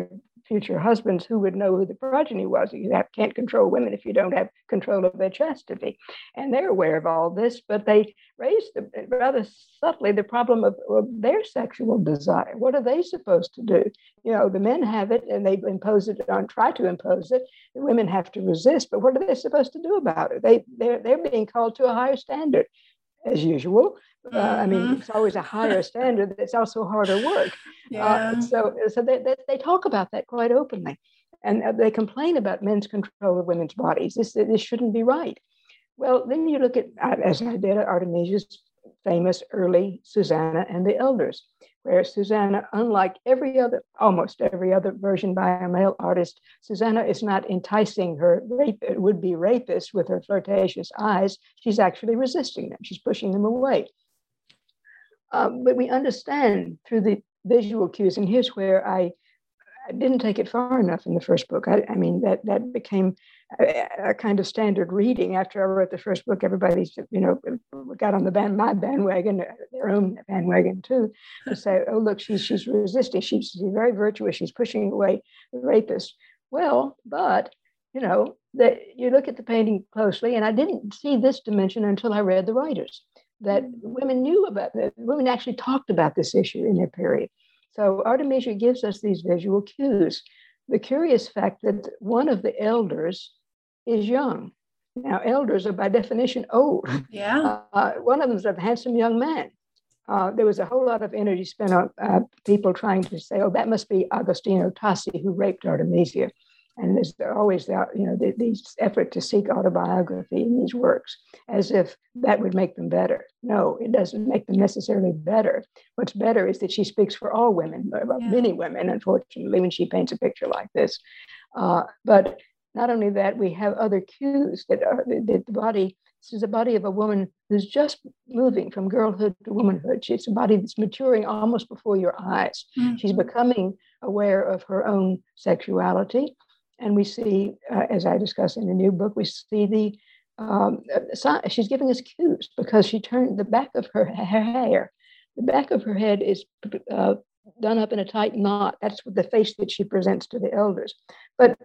future husbands who would know who the progeny was. You have, can't control women if you don't have control of their chastity. And they're aware of all this, but they raise the, rather subtly the problem of, of their sexual desire. What are they supposed to do? You know, the men have it and they impose it on, try to impose it. The women have to resist, but what are they supposed to do about it? They, they're, they're being called to a higher standard, as usual. Uh, I mean, it's always a higher standard. It's also harder work. Yeah. Uh, so so they, they, they talk about that quite openly. And uh, they complain about men's control of women's bodies. This, this shouldn't be right. Well, then you look at, uh, as I did, Artemisia's famous early Susanna and the Elders, where Susanna, unlike every other, almost every other version by a male artist, Susanna is not enticing her rape, would-be rapist with her flirtatious eyes. She's actually resisting them. She's pushing them away. Um, but we understand through the visual cues, and here's where I, I didn't take it far enough in the first book. I, I mean, that that became a, a kind of standard reading. After I wrote the first book, everybody, you know, got on the band, my bandwagon, their own bandwagon too, to say, oh, look, she's, she's resisting. She's, she's very virtuous. She's pushing away the rapist. Well, but, you know, that you look at the painting closely, and I didn't see this dimension until I read the writers. That women knew about that. Women actually talked about this issue in their period. So Artemisia gives us these visual cues. The curious fact that one of the elders is young. Now, elders are by definition old. Yeah. Uh, one of them is a handsome young man. Uh, there was a whole lot of energy spent on uh, people trying to say, oh, that must be Agostino Tassi who raped Artemisia. And there's always that, you know, the, these effort to seek autobiography in these works, as if that would make them better. No, it doesn't make them necessarily better. What's better is that she speaks for all women, yeah. many women, unfortunately, when she paints a picture like this. Uh, but not only that, we have other cues that are that the body. This is a body of a woman who's just moving from girlhood to womanhood. She's a body that's maturing almost before your eyes. Mm-hmm. She's becoming aware of her own sexuality. And we see, uh, as I discuss in the new book, we see the, um, she's giving us cues because she turned the back of her, her hair, the back of her head is uh, done up in a tight knot. That's the face that she presents to the elders. But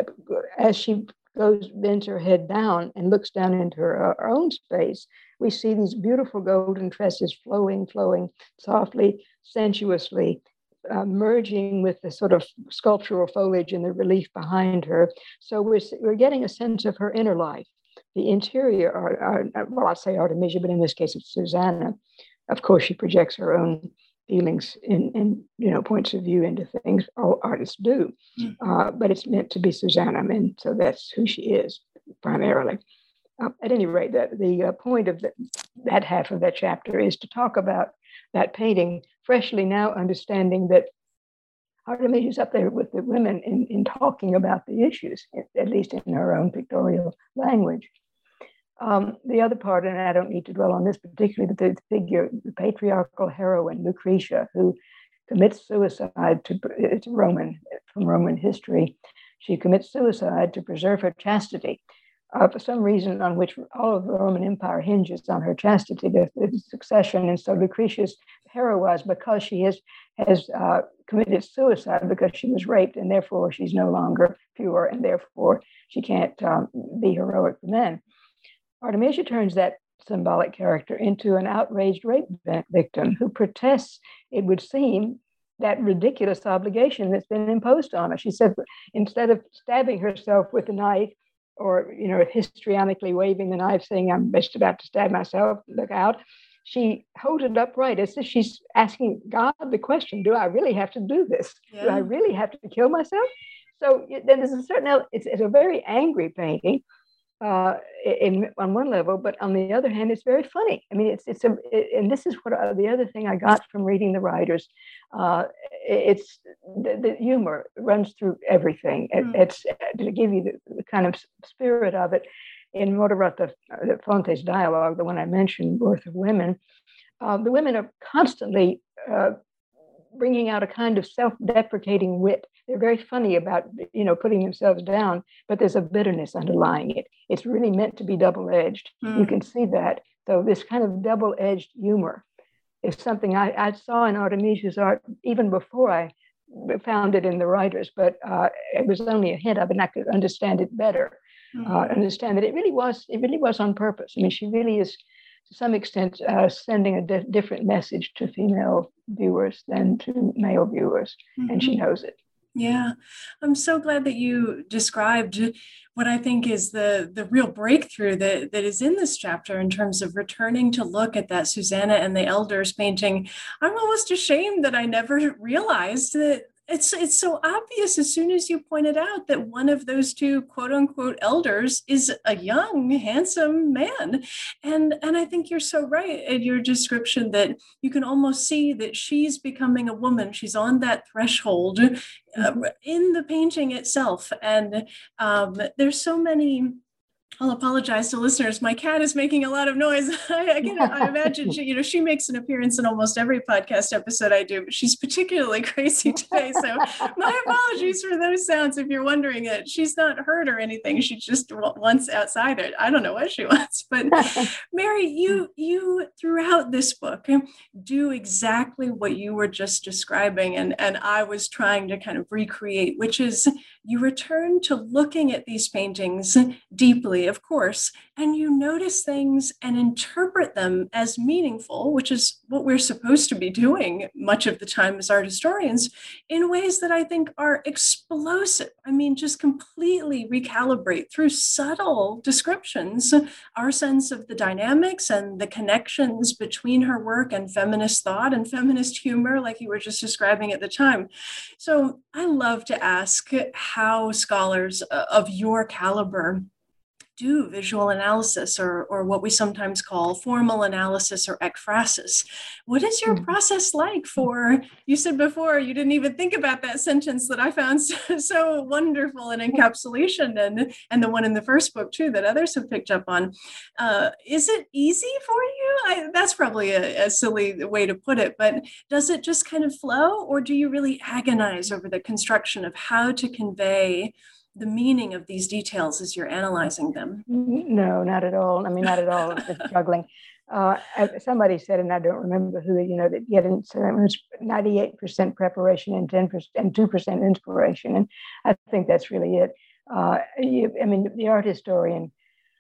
as she goes, bends her head down and looks down into her, her own space, we see these beautiful golden tresses flowing, flowing softly, sensuously, Uh, merging with the sort of sculptural foliage and the relief behind her. So we're, we're getting a sense of her inner life. The interior, are, are, well, I'll say Artemisia, but in this case it's Susanna. Of course, she projects her own feelings and, and you know, points of view into things. All artists do. Uh, but it's meant to be Susanna, and so that's who she is primarily. Uh, at any rate, that the uh, point of the, that half of that chapter is to talk about that painting, freshly now understanding that Artemisia is up there with the women in, in talking about the issues, at least in her own pictorial language. Um, the other part, and I don't need to dwell on this particularly, but the figure, the patriarchal heroine, Lucretia, who commits suicide to, it's Roman, from Roman history. She commits suicide to preserve her chastity. Uh, for some reason on which all of the Roman Empire hinges on her chastity, the, the succession. And so Lucretia is heroized because she has, has uh, committed suicide because she was raped, and therefore she's no longer pure, and therefore she can't um, be heroic for men. Artemisia turns that symbolic character into an outraged rape victim who protests, it would seem, that ridiculous obligation that's been imposed on her. She said, instead of stabbing herself with a knife, or, you know, histrionically waving the knife, saying, I'm just about to stab myself, look out, she holds it upright as if she's asking God the question, do I really have to do this? Yeah. Do I really have to kill myself? So then there's a certain, it's, it's a very angry painting uh, in, on one level, but on the other hand, it's very funny. I mean, it's, it's a, it, and this is what uh, the other thing I got from reading the writers, uh, it's the, the humor runs through everything. It, mm. It's to give you the, the kind of spirit of it. In Moderato Fonte's dialogue, the one I mentioned, Worth of Women, uh, the women are constantly uh, bringing out a kind of self-deprecating wit. They're very funny about, you know, putting themselves down, but there's a bitterness underlying it. It's really meant to be double-edged. Mm. You can see that. So this kind of double-edged humor is something I, I saw in Artemisia's art even before I found it in the writers, but uh, it was only a hint of it, and I could understand it better. Mm-hmm. Uh, understand that it really was, it really was on purpose. I mean, she really is, to some extent, uh, sending a di- different message to female viewers than to male viewers, mm-hmm. and she knows it. Yeah, I'm so glad that you described what I think is the, the real breakthrough that, that is in this chapter in terms of returning to look at that Susanna and the Elders painting. I'm almost ashamed that I never realized that it's it's so obvious as soon as you pointed out that one of those two quote unquote elders is a young, handsome man. And, and I think you're so right in your description that you can almost see that she's becoming a woman. She's on that threshold uh, in the painting itself. And um, there's so many. I'll apologize to listeners. My cat is making a lot of noise. I, I, can, I imagine she, you know, she makes an appearance in almost every podcast episode I do, but she's particularly crazy today. So my apologies for those sounds. If you're wondering it, she's not hurt or anything. She just wants outside it. I don't know what she wants, but Mary, you, you throughout this book do exactly what you were just describing. And, and I was trying to kind of recreate, which is you return to looking at these paintings deeply, of course, and you notice things and interpret them as meaningful, which is what we're supposed to be doing much of the time as art historians, in ways that I think are explosive. I mean, just completely recalibrate through subtle descriptions our sense of the dynamics and the connections between her work and feminist thought and feminist humor, like you were just describing at the time. So I love to ask how scholars of your caliber do visual analysis, or, or what we sometimes call formal analysis or ekphrasis. What is your process like for, you said before, you didn't even think about that sentence that I found so, so wonderful in encapsulation, and, and the one in the first book too, that others have picked up on. Uh, is it easy for you? I, that's probably a, a silly way to put it, but does it just kind of flow, or do you really agonize over the construction of how to convey the meaning of these details as you're analyzing them? No, not at all. I mean, not at all. Just juggling. Uh, somebody said, and I don't remember who, you know, that yet it's ninety-eight percent preparation and ten percent and two percent inspiration. And I think that's really it. Uh, you, I mean, the art historian,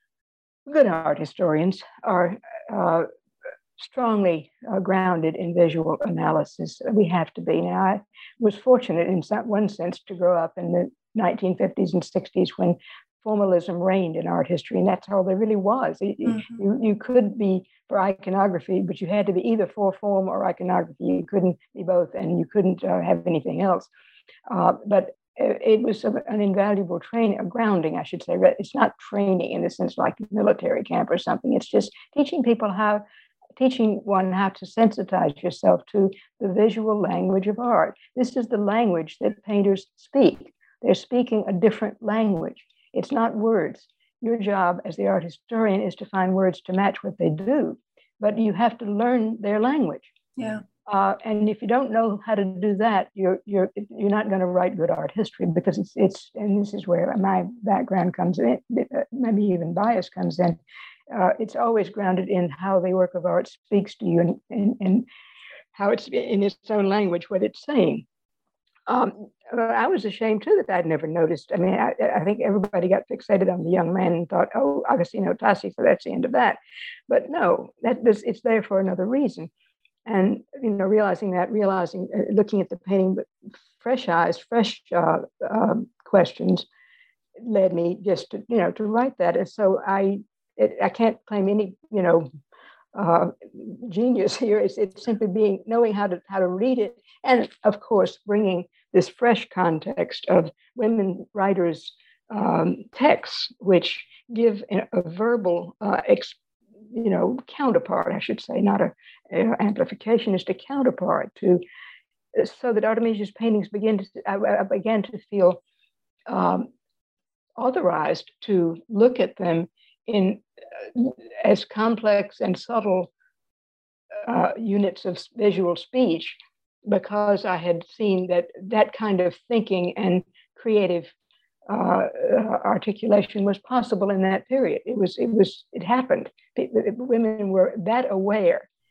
good art historians are uh, strongly uh, grounded in visual analysis. We have to be. Now, I was fortunate in some, one sense to grow up in the nineteen fifties and sixties when formalism reigned in art history, and that's all there really was. Mm-hmm. You, you could be for iconography, but you had to be either for form or iconography. You couldn't be both, and you couldn't uh, have anything else. Uh, but it, it was a, an invaluable training, a grounding, I should say. It's not training in the sense like military camp or something. It's just teaching people how teaching one how to sensitize yourself to the visual language of art. This is the language that painters speak. They're speaking a different language. It's not words. Your job as the art historian is to find words to match what they do, but you have to learn their language. Yeah. Uh, and if you don't know how to do that, you're you're you're not going to write good art history, because it's it's and this is where my background comes in, maybe even bias comes in. Uh, it's always grounded in how the work of art speaks to you, and, and, and how it's in its own language, what it's saying. Um, I was ashamed too that I'd never noticed. I mean, I, I think everybody got fixated on the young man and thought, "Oh, Agostino Tassi, so that's the end of that." But no, that this, it's there for another reason. And you know, realizing that, realizing, uh, looking at the painting with fresh eyes, fresh uh, uh, questions, led me just to you know to write that. And so I, it, I can't claim any you know. Uh, genius here. It's, it's simply being knowing how to how to read it, and of course bringing this fresh context of women writers' um, texts, which give a, a verbal, uh, ex, you know, counterpart. I should say, not a, a amplification, is a counterpart to, so that Artemisia's paintings begin to I, I began to feel um, authorized to look at them in uh, as complex and subtle uh, units of visual speech, because I had seen that that kind of thinking and creative uh, articulation was possible in that period. It was, it was, it happened. Women were that aware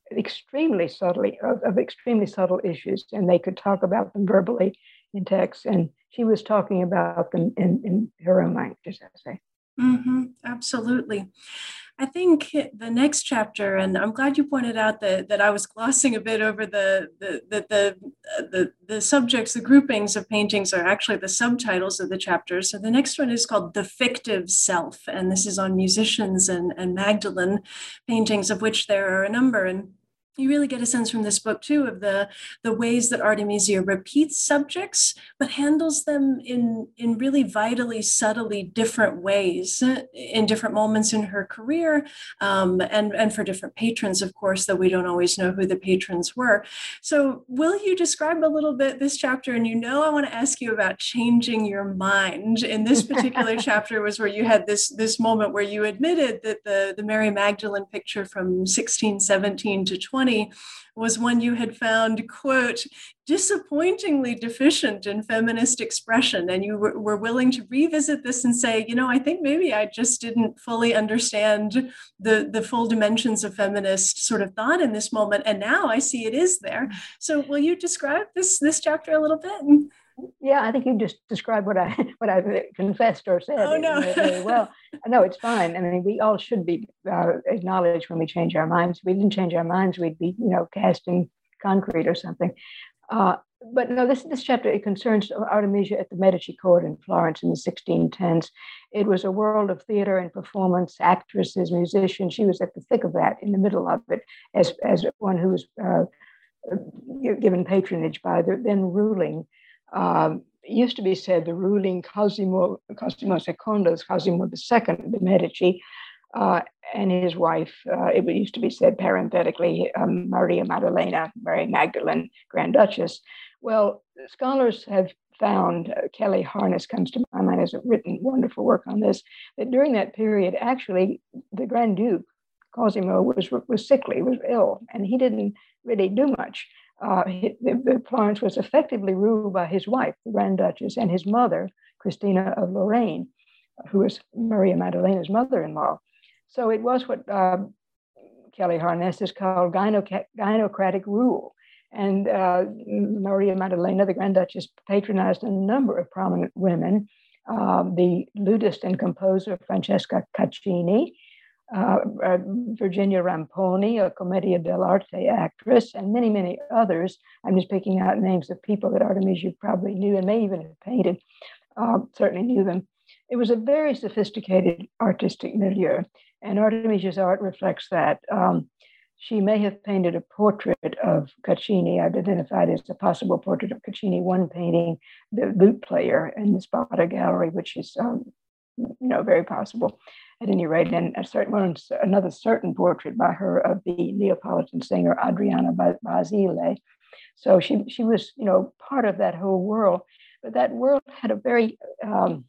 extremely subtly, of, of extremely subtle issues, and they could talk about them verbally in text. And she was talking about them in, in her own language, as I say. Mm-hmm, absolutely. I think the next chapter, and I'm glad you pointed out that, that I was glossing a bit over the the, the the the the subjects, the groupings of paintings are actually the subtitles of the chapters. So the next one is called The Fictive Self, and this is on musicians and, and Magdalene paintings, of which there are a number. And you really get a sense from this book, too, of the, the ways that Artemisia repeats subjects, but handles them in, in really vitally, subtly different ways in different moments in her career, um, and, and for different patrons, of course, though we don't always know who the patrons were. So will you describe a little bit this chapter? And you know I want to ask you about changing your mind. In this particular chapter was where you had this, this moment where you admitted that the, the Mary Magdalene picture from sixteen seventeen to twenty was one you had found, quote, disappointingly deficient in feminist expression. And you were, were willing to revisit this and say, you know, I think maybe I just didn't fully understand the, the full dimensions of feminist sort of thought in this moment. And now I see it is there. So will you describe this, this chapter a little bit? Yeah, I think you just described what I what I confessed or said. Oh, no. Very well. No, it's fine. I mean, we all should be uh, acknowledged when we change our minds. If we didn't change our minds, we'd be, you know, cast in concrete or something. Uh, but no, this this chapter, it concerns Artemisia at the Medici court in Florence in the sixteen tens. It was a world of theater and performance, actresses, musicians. She was at the thick of that, in the middle of it, as as one who was uh, given patronage by the then ruling. Um, it used to be said the ruling Cosimo, Cosimo Secondo's Cosimo the Second de' Medici, uh, and his wife, uh, it used to be said parenthetically, um, Maria Maddalena, Mary Magdalene, Grand Duchess. Well, scholars have found, uh, Kelly Harness comes to my mind, has written wonderful work on this, that during that period, actually, the Grand Duke, Cosimo, was, was sickly, was ill, and he didn't really do much. Uh, he, the, the Florence was effectively ruled by his wife, the Grand Duchess, and his mother, Christina of Lorraine, who was Maria Maddalena's mother-in-law. So it was what uh, Kelly Harness is called gynoc- gynocratic rule. And uh, Maria Maddalena, the Grand Duchess, patronized a number of prominent women, uh, the lutist and composer Francesca Caccini, Uh, uh, Virginia Ramponi, a Commedia dell'arte actress, and many, many others. I'm just picking out names of people that Artemisia probably knew and may even have painted, uh, certainly knew them. It was a very sophisticated artistic milieu, and Artemisia's art reflects that. Um, she may have painted a portrait of Caccini. I've identified as a possible portrait of Caccini, one painting, the lute player in the Spada Gallery, which is um, you know, very possible. At any rate, and a certain one, another certain portrait by her of the Neapolitan singer Adriana Basile. So she she was, you know, part of that whole world. But that world had a very um,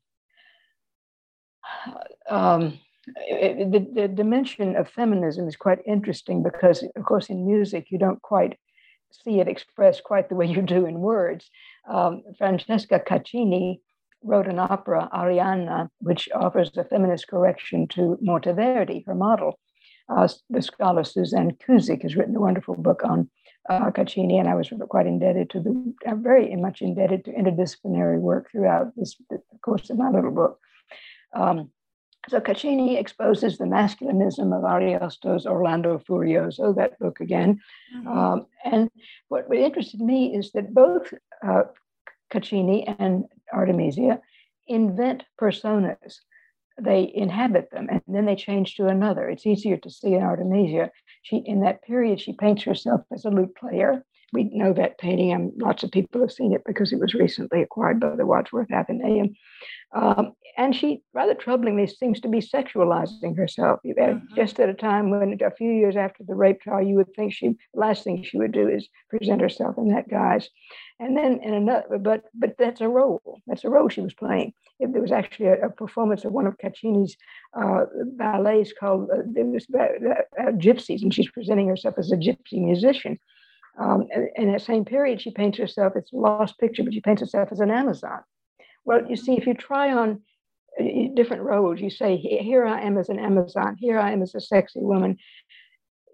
um, it, the, the dimension of feminism is quite interesting because, of course, in music you don't quite see it expressed quite the way you do in words. Um, Francesca Caccini wrote an opera, Arianna, which offers a feminist correction to Monteverdi, her model. Uh, the scholar Suzanne Kuzik has written a wonderful book on uh, Caccini, and I was quite indebted to the, I'm very much indebted to interdisciplinary work throughout this, the course of my little book. Um, so Caccini exposes the masculinism of Ariosto's Orlando Furioso, that book again. Mm-hmm. Um, and what, what interested me is that both uh, Caccini and Artemisia invent personas. They inhabit them and then they change to another. It's easier to see in Artemisia. She, in that period, she paints herself as a lute player. We know that painting, and lots of people have seen it because it was recently acquired by the Wadsworth Athenaeum. Um, and she, rather troublingly, seems to be sexualizing herself. Mm-hmm. Just at a time when, a few years after the rape trial, you would think she, the last thing she would do is present herself in that guise. And then in another, but but that's a role. That's a role she was playing. If there was actually a, a performance of one of Caccini's uh, ballets called uh, it was, uh, uh, Gypsies, and she's presenting herself as a gypsy musician. Um, and in that same period, she paints herself, it's a lost picture, but she paints herself as an Amazon. Well, you see, if you try on different roles, you say, here I am as an Amazon, here I am as a sexy woman,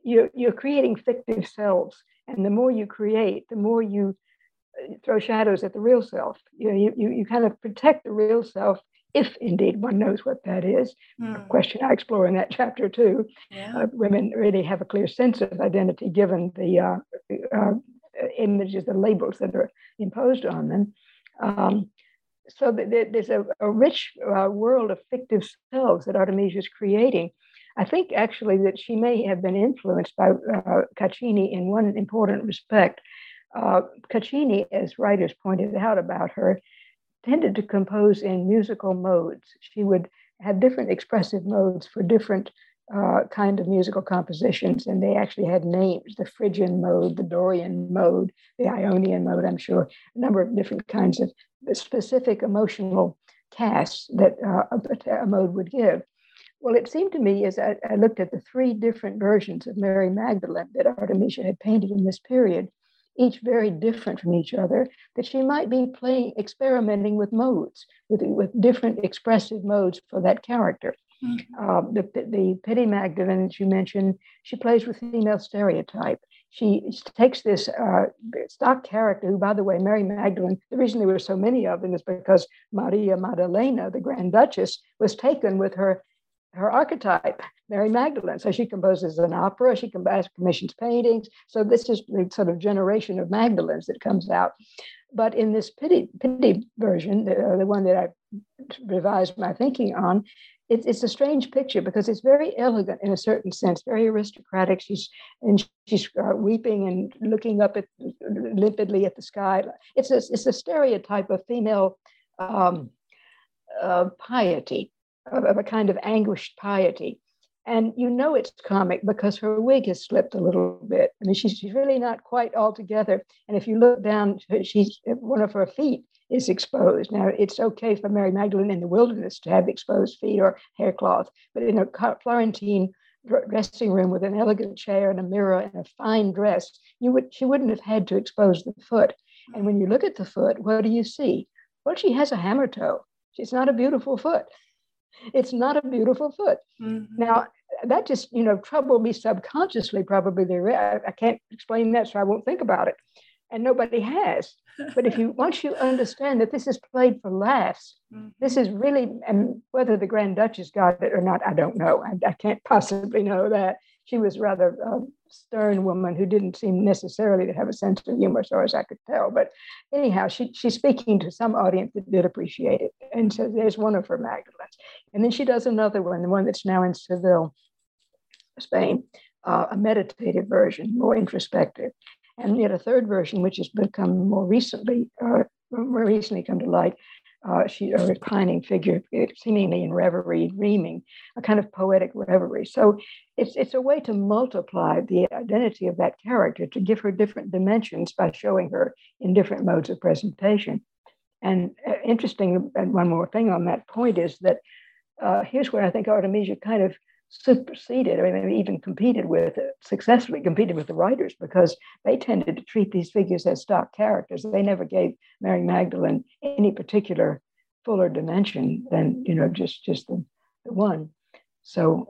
you're, you're creating fictive selves. And the more you create, the more you throw shadows at the real self. You know, you, you, you kind of protect the real self, if indeed one knows what that is. Mm. A question I explore in that chapter too. Yeah. Uh, women really have a clear sense of identity given the uh, uh, images, the labels that are imposed on them. Um, so th- there's a, a rich uh, world of fictive selves that Artemisia is creating. I think actually that she may have been influenced by uh, Caccini in one important respect. Uh, Caccini, as writers pointed out about her, tended to compose in musical modes. She would have different expressive modes for different uh, kind of musical compositions, and they actually had names: the Phrygian mode, the Dorian mode, the Ionian mode. I'm sure a number of different kinds of specific emotional casts that uh, a, a mode would give. Well, it seemed to me as I, I looked at the three different versions of Mary Magdalene that Artemisia had painted in this period, each very different from each other, that she might be playing, experimenting with modes, with, with different expressive modes for that character. Mm-hmm. Uh, the, the Pity Magdalene that you mentioned, she plays with female stereotype. She takes this uh, stock character, who, by the way, Mary Magdalene, the reason there were so many of them is because Maria Maddalena, the Grand Duchess, was taken with her her archetype, Mary Magdalene. So she composes an opera, she commissions paintings. So this is the sort of generation of Magdalenes that comes out. But in this pity, pity version, the, the one that I revised my thinking on, it, it's a strange picture because it's very elegant in a certain sense, very aristocratic. She's and she's uh, weeping and looking up at limpidly at the sky. It's a, it's a stereotype of female um, uh, piety. Of, of a kind of anguished piety. And you know it's comic because her wig has slipped a little bit. I mean, she's, she's really not quite all together. And if you look down, she's one of her feet is exposed. Now, it's okay for Mary Magdalene in the wilderness to have exposed feet or hair cloth, but in a Florentine dressing room with an elegant chair and a mirror and a fine dress, you would she wouldn't have had to expose the foot. And when you look at the foot, what do you see? Well, she has a hammer toe. She's not a beautiful foot. It's not a beautiful foot. Mm-hmm. Now, that just, you know, troubled me subconsciously, probably. There, I, I can't explain that, so I won't think about it. And nobody has. But if you, once you understand that this is played for laughs, mm-hmm. this is really, and whether the Grand Duchess got it or not, I don't know. I, I can't possibly know that. She was rather a stern woman who didn't seem necessarily to have a sense of humor, so as I could tell. But anyhow, she, she's speaking to some audience that did appreciate it. And so there's one of her Magdalenes. And then she does another one, the one that's now in Seville, Spain, uh, a meditative version, more introspective. And yet a third version, which has become more recently, uh, more recently come to light. Uh, she a reclining figure, seemingly in reverie, dreaming, a kind of poetic reverie. So it's it's a way to multiply the identity of that character, to give her different dimensions by showing her in different modes of presentation. And uh, interesting, and one more thing on that point is that uh, here's where I think Artemisia kind of superseded, I mean, even competed with, successfully competed with the writers, because they tended to treat these figures as stock characters. They never gave Mary Magdalene any particular fuller dimension than, you know, just, just the, the one. So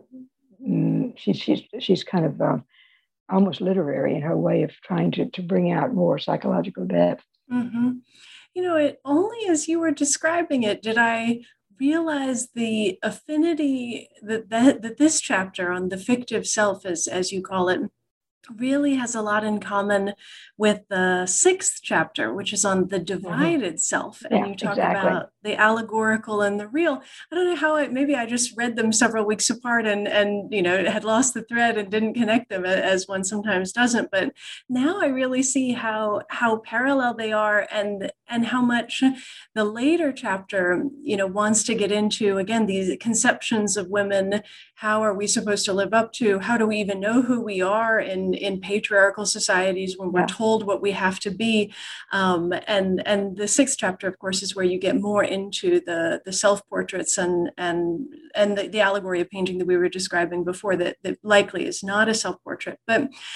uh, she, she's, she's kind of uh, almost literary in her way of trying to, to bring out more psychological depth. Mm-hmm. You know, it only as you were describing it did I realize the affinity that, that that this chapter on the fictive self, as, as you call it, really has a lot in common with the sixth chapter, which is on the divided mm-hmm. self. And yeah, you talk exactly. about the allegorical and the real. I don't know how I, maybe I just read them several weeks apart and, and, you know, had lost the thread and didn't connect them, as one sometimes doesn't. But now I really see how, how parallel they are, and, and how much the later chapter, you know, wants to get into, again, these conceptions of women. How are we supposed to live up to? How do we even know who we are in, in patriarchal societies when we're yeah. told what we have to be? Um, and, and the sixth chapter, of course, is where you get more into the, the self-portraits and, and, and the, the allegory of painting that we were describing before, that, that likely is not a self-portrait. But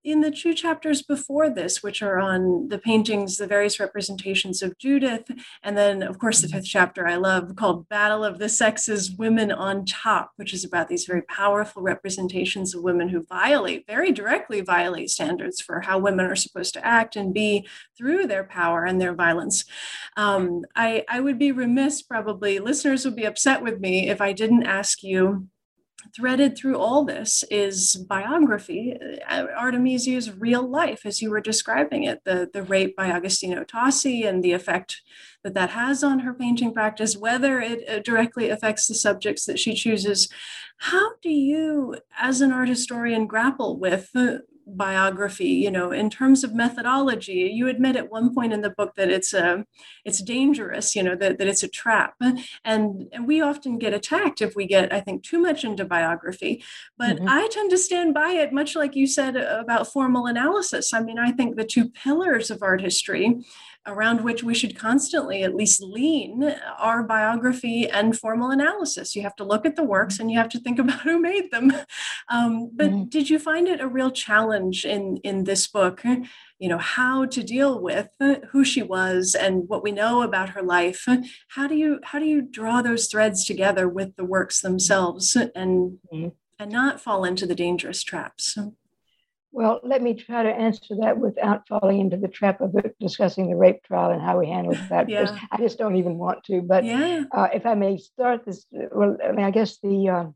in the two chapters before this, which are on the paintings, the various representations of Judith, and then, of course, the fifth chapter I love called Battle of the Sexes, Women on Top, which is about these very powerful representations of women who violate, very directly violate standards for how women are supposed to act and be through their power and their violence. Um, I, I would be remiss, probably, listeners would be upset with me if I didn't ask you, threaded through all this is biography, Artemisia's real life, as you were describing it, the, the rape by Agostino Tossi and the effect that that has on her painting practice, whether it directly affects the subjects that she chooses. How do you, as an art historian, grapple with biography, you know, in terms of methodology? You admit at one point in the book that it's a, it's dangerous, you know, that, that it's a trap. And, and we often get attacked if we get, I think, too much into biography. But mm-hmm. I tend to stand by it, much like you said about formal analysis. I mean, I think the two pillars of art history around which we should constantly at least lean are biography and formal analysis. You have to look at the works and you have to think about who made them. Um, but mm-hmm. did you find it a real challenge in, in this book, you know, how to deal with who she was and what we know about her life? How do you, how do you draw those threads together with the works themselves and, mm-hmm. and not fall into the dangerous traps? Well, let me try to answer that without falling into the trap of discussing the rape trial and how we handled that, yeah. because I just don't even want to. But yeah. uh, if I may start this, well, I mean, I guess the uh,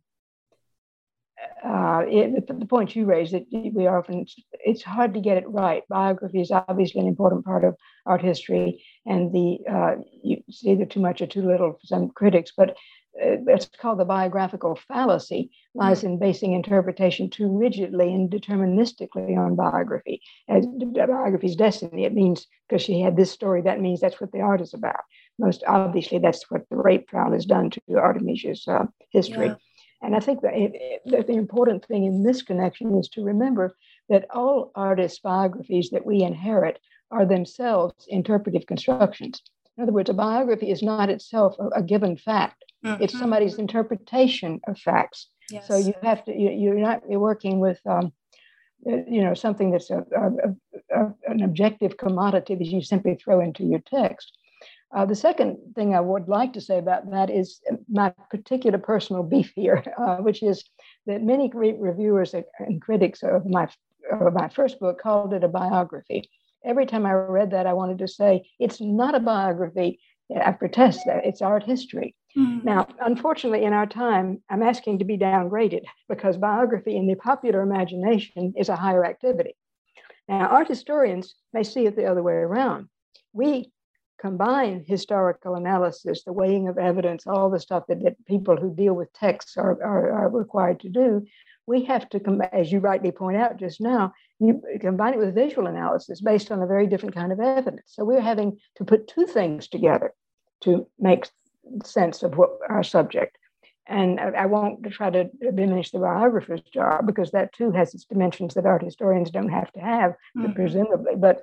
uh, it, the point you raised, that we often, it's hard to get it right. Biography is obviously an important part of art history, and the uh, you, it's either too much or too little for some critics, but it's called the biographical fallacy, lies in basing interpretation too rigidly and deterministically on biography. As biography's destiny, it means because she had this story, that means that's what the art is about. Most obviously, that's what the rape trial has done to Artemisia's uh, history. Yeah. And I think that, it, that the important thing in this connection is to remember that all artists' biographies that we inherit are themselves interpretive constructions. In other words, a biography is not itself a, a given fact. Mm-hmm. It's somebody's interpretation of facts. Yes. So you have to, you, you're not you're working with, um, you know, something that's a, a, a, an objective commodity that you simply throw into your text. Uh, the second thing I would like to say about that is my particular personal beef here, uh, which is that many great reviewers and critics of my of my first book called it a biography. Every time I read that, I wanted to say, it's not a biography. I protest that. It's art history. Mm-hmm. Now, unfortunately, in our time, I'm asking to be downgraded because biography in the popular imagination is a higher activity. Now, art historians may see it the other way around. We combine historical analysis, the weighing of evidence, all the stuff that, that people who deal with texts are, are, are required to do. We have to, as you rightly point out just now, you combine it with visual analysis based on a very different kind of evidence. So we're having to put two things together to make sense of what our subject. And I, I won't try to diminish the biographer's job because that too has its dimensions that art historians don't have to have, mm-hmm. presumably. But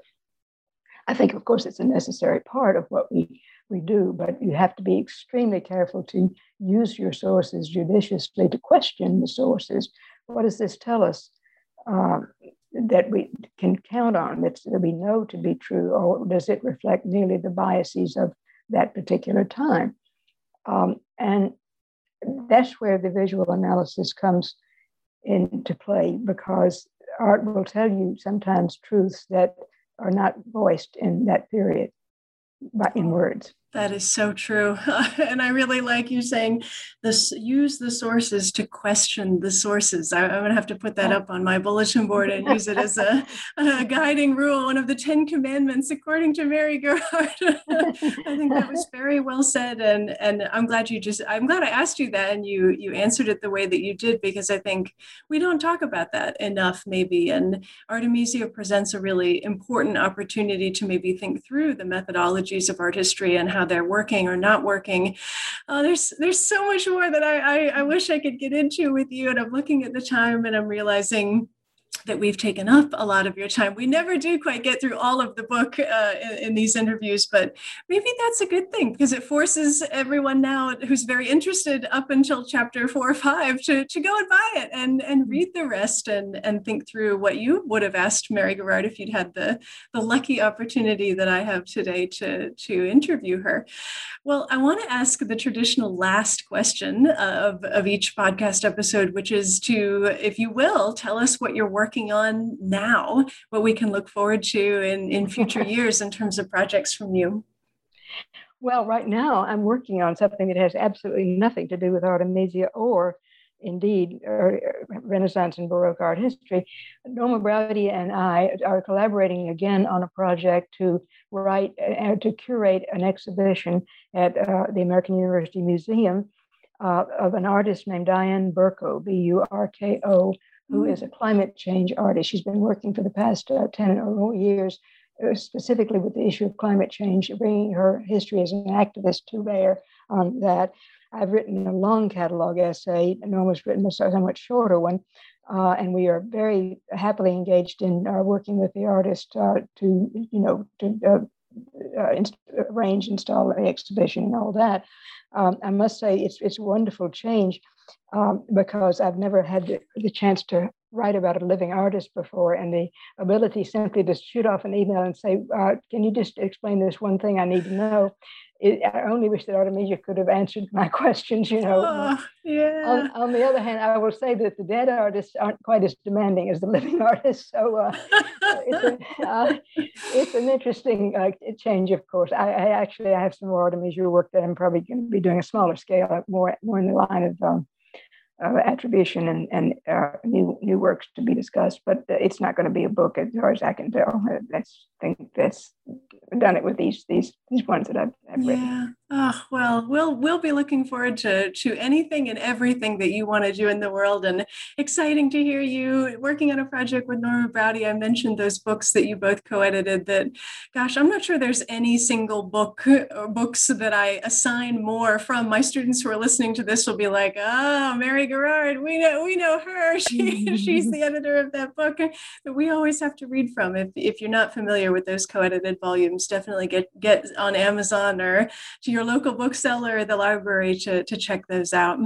I think, of course, it's a necessary part of what we, we do, but you have to be extremely careful to use your sources judiciously, to question the sources. What does this tell us um, that we can count on, that we know to be true, or does it reflect merely the biases of that particular time? Um, and that's where the visual analysis comes into play, because art will tell you sometimes truths that are not voiced in that period, but in words. That is so true. And I really like you saying this, use the sources to question the sources. I, I'm going to have to put that up on my bulletin board and use it as a, a guiding rule, one of the Ten Commandments, according to Mary Gerhardt. I think that was very well said. And, and I'm glad you just, I'm glad I asked you that and you, you answered it the way that you did, because I think we don't talk about that enough maybe. And Artemisia presents a really important opportunity to maybe think through the methodologies of art history and how they're working or not working. Uh, there's there's so much more that I, I I wish I could get into with you, and I'm looking at the time and I'm realizing that we've taken up a lot of your time. We never do quite get through all of the book uh, in, in these interviews, but maybe that's a good thing because it forces everyone now who's very interested up until chapter four or five to, to go and buy it and, and read the rest and, and think through what you would have asked Mary Garrard if you'd had the, the lucky opportunity that I have today to, to interview her. Well, I want to ask the traditional last question of, of each podcast episode, which is to, if you will, tell us what you're working on now, what we can look forward to in, in future years in terms of projects from you. Well, right now I'm working on something that has absolutely nothing to do with Artemisia or indeed Renaissance and Baroque art history. Norma Braude and I are collaborating again on a project to write and uh, to curate an exhibition at uh, the American University Museum uh, of an artist named Diane Burko, B U R K O, who is a climate change artist. She's been working for the past uh, ten or more years, uh, specifically with the issue of climate change, bringing her history as an activist to bear on that. I've written a long catalog essay. Norma's written a somewhat shorter one, uh, and we are very happily engaged in uh, working with the artist uh, to, you know, to uh, uh, inst- arrange, install the exhibition and all that. Um, I must say it's it's a wonderful change um, because I've never had the, the chance to write about a living artist before, and the ability simply to shoot off an email and say, uh, can you just explain this one thing I need to know? It, I only wish that Artemisia could have answered my questions, you know. Oh, yeah. On, on the other hand, I will say that the dead artists aren't quite as demanding as the living artists. So uh, it's, a, uh, it's an interesting uh, change, of course. I, I actually I have some more Artemisia work that I'm probably going to be doing a smaller scale, more, more in the line of um, uh, attribution and, and uh, new new works to be discussed. But it's not going to be a book, as far as I can tell. That's I think that's done it with these these these ones that I've, I've yeah. written. Oh, well, we'll we'll be looking forward to to anything and everything that you want to do in the world, and exciting to hear you working on a project with Norma Braude. I mentioned those books that you both co-edited. That, gosh, I'm not sure there's any single book or books that I assign more from. My students who are listening to this will be like, "Oh, Mary Garrard, we know we know her. She she's the editor of that book that we always have to read from." If if you're not familiar with those co-edited volumes, definitely get get on Amazon or to your local bookseller or the library to, to check those out.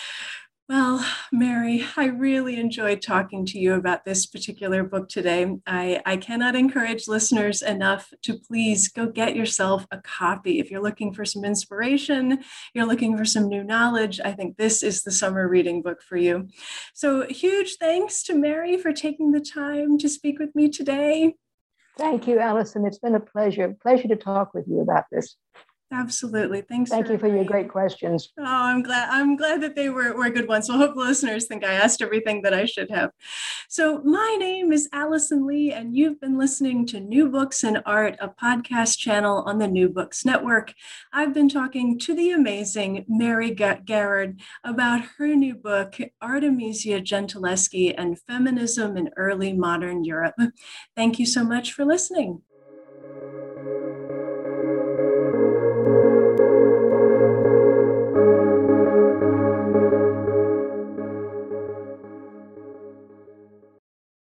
Well, Mary, I really enjoyed talking to you about this particular book today. I, I cannot encourage listeners enough to please go get yourself a copy. If you're looking for some inspiration, you're looking for some new knowledge, I think this is the summer reading book for you. So huge thanks to Mary for taking the time to speak with me today. Thank you, Allison. It's been a pleasure. Pleasure to talk with you about this. Absolutely. Thanks. Thank for you for your great questions. Oh, I'm glad. I'm glad that they were, were good ones. So I hope listeners think I asked everything that I should have. So my name is Allison Lee, and you've been listening to New Books in Art, a podcast channel on the New Books Network. I've been talking to the amazing Mary Garrard about her new book, Artemisia Gentileschi and Feminism in Early Modern Europe. Thank you so much for listening.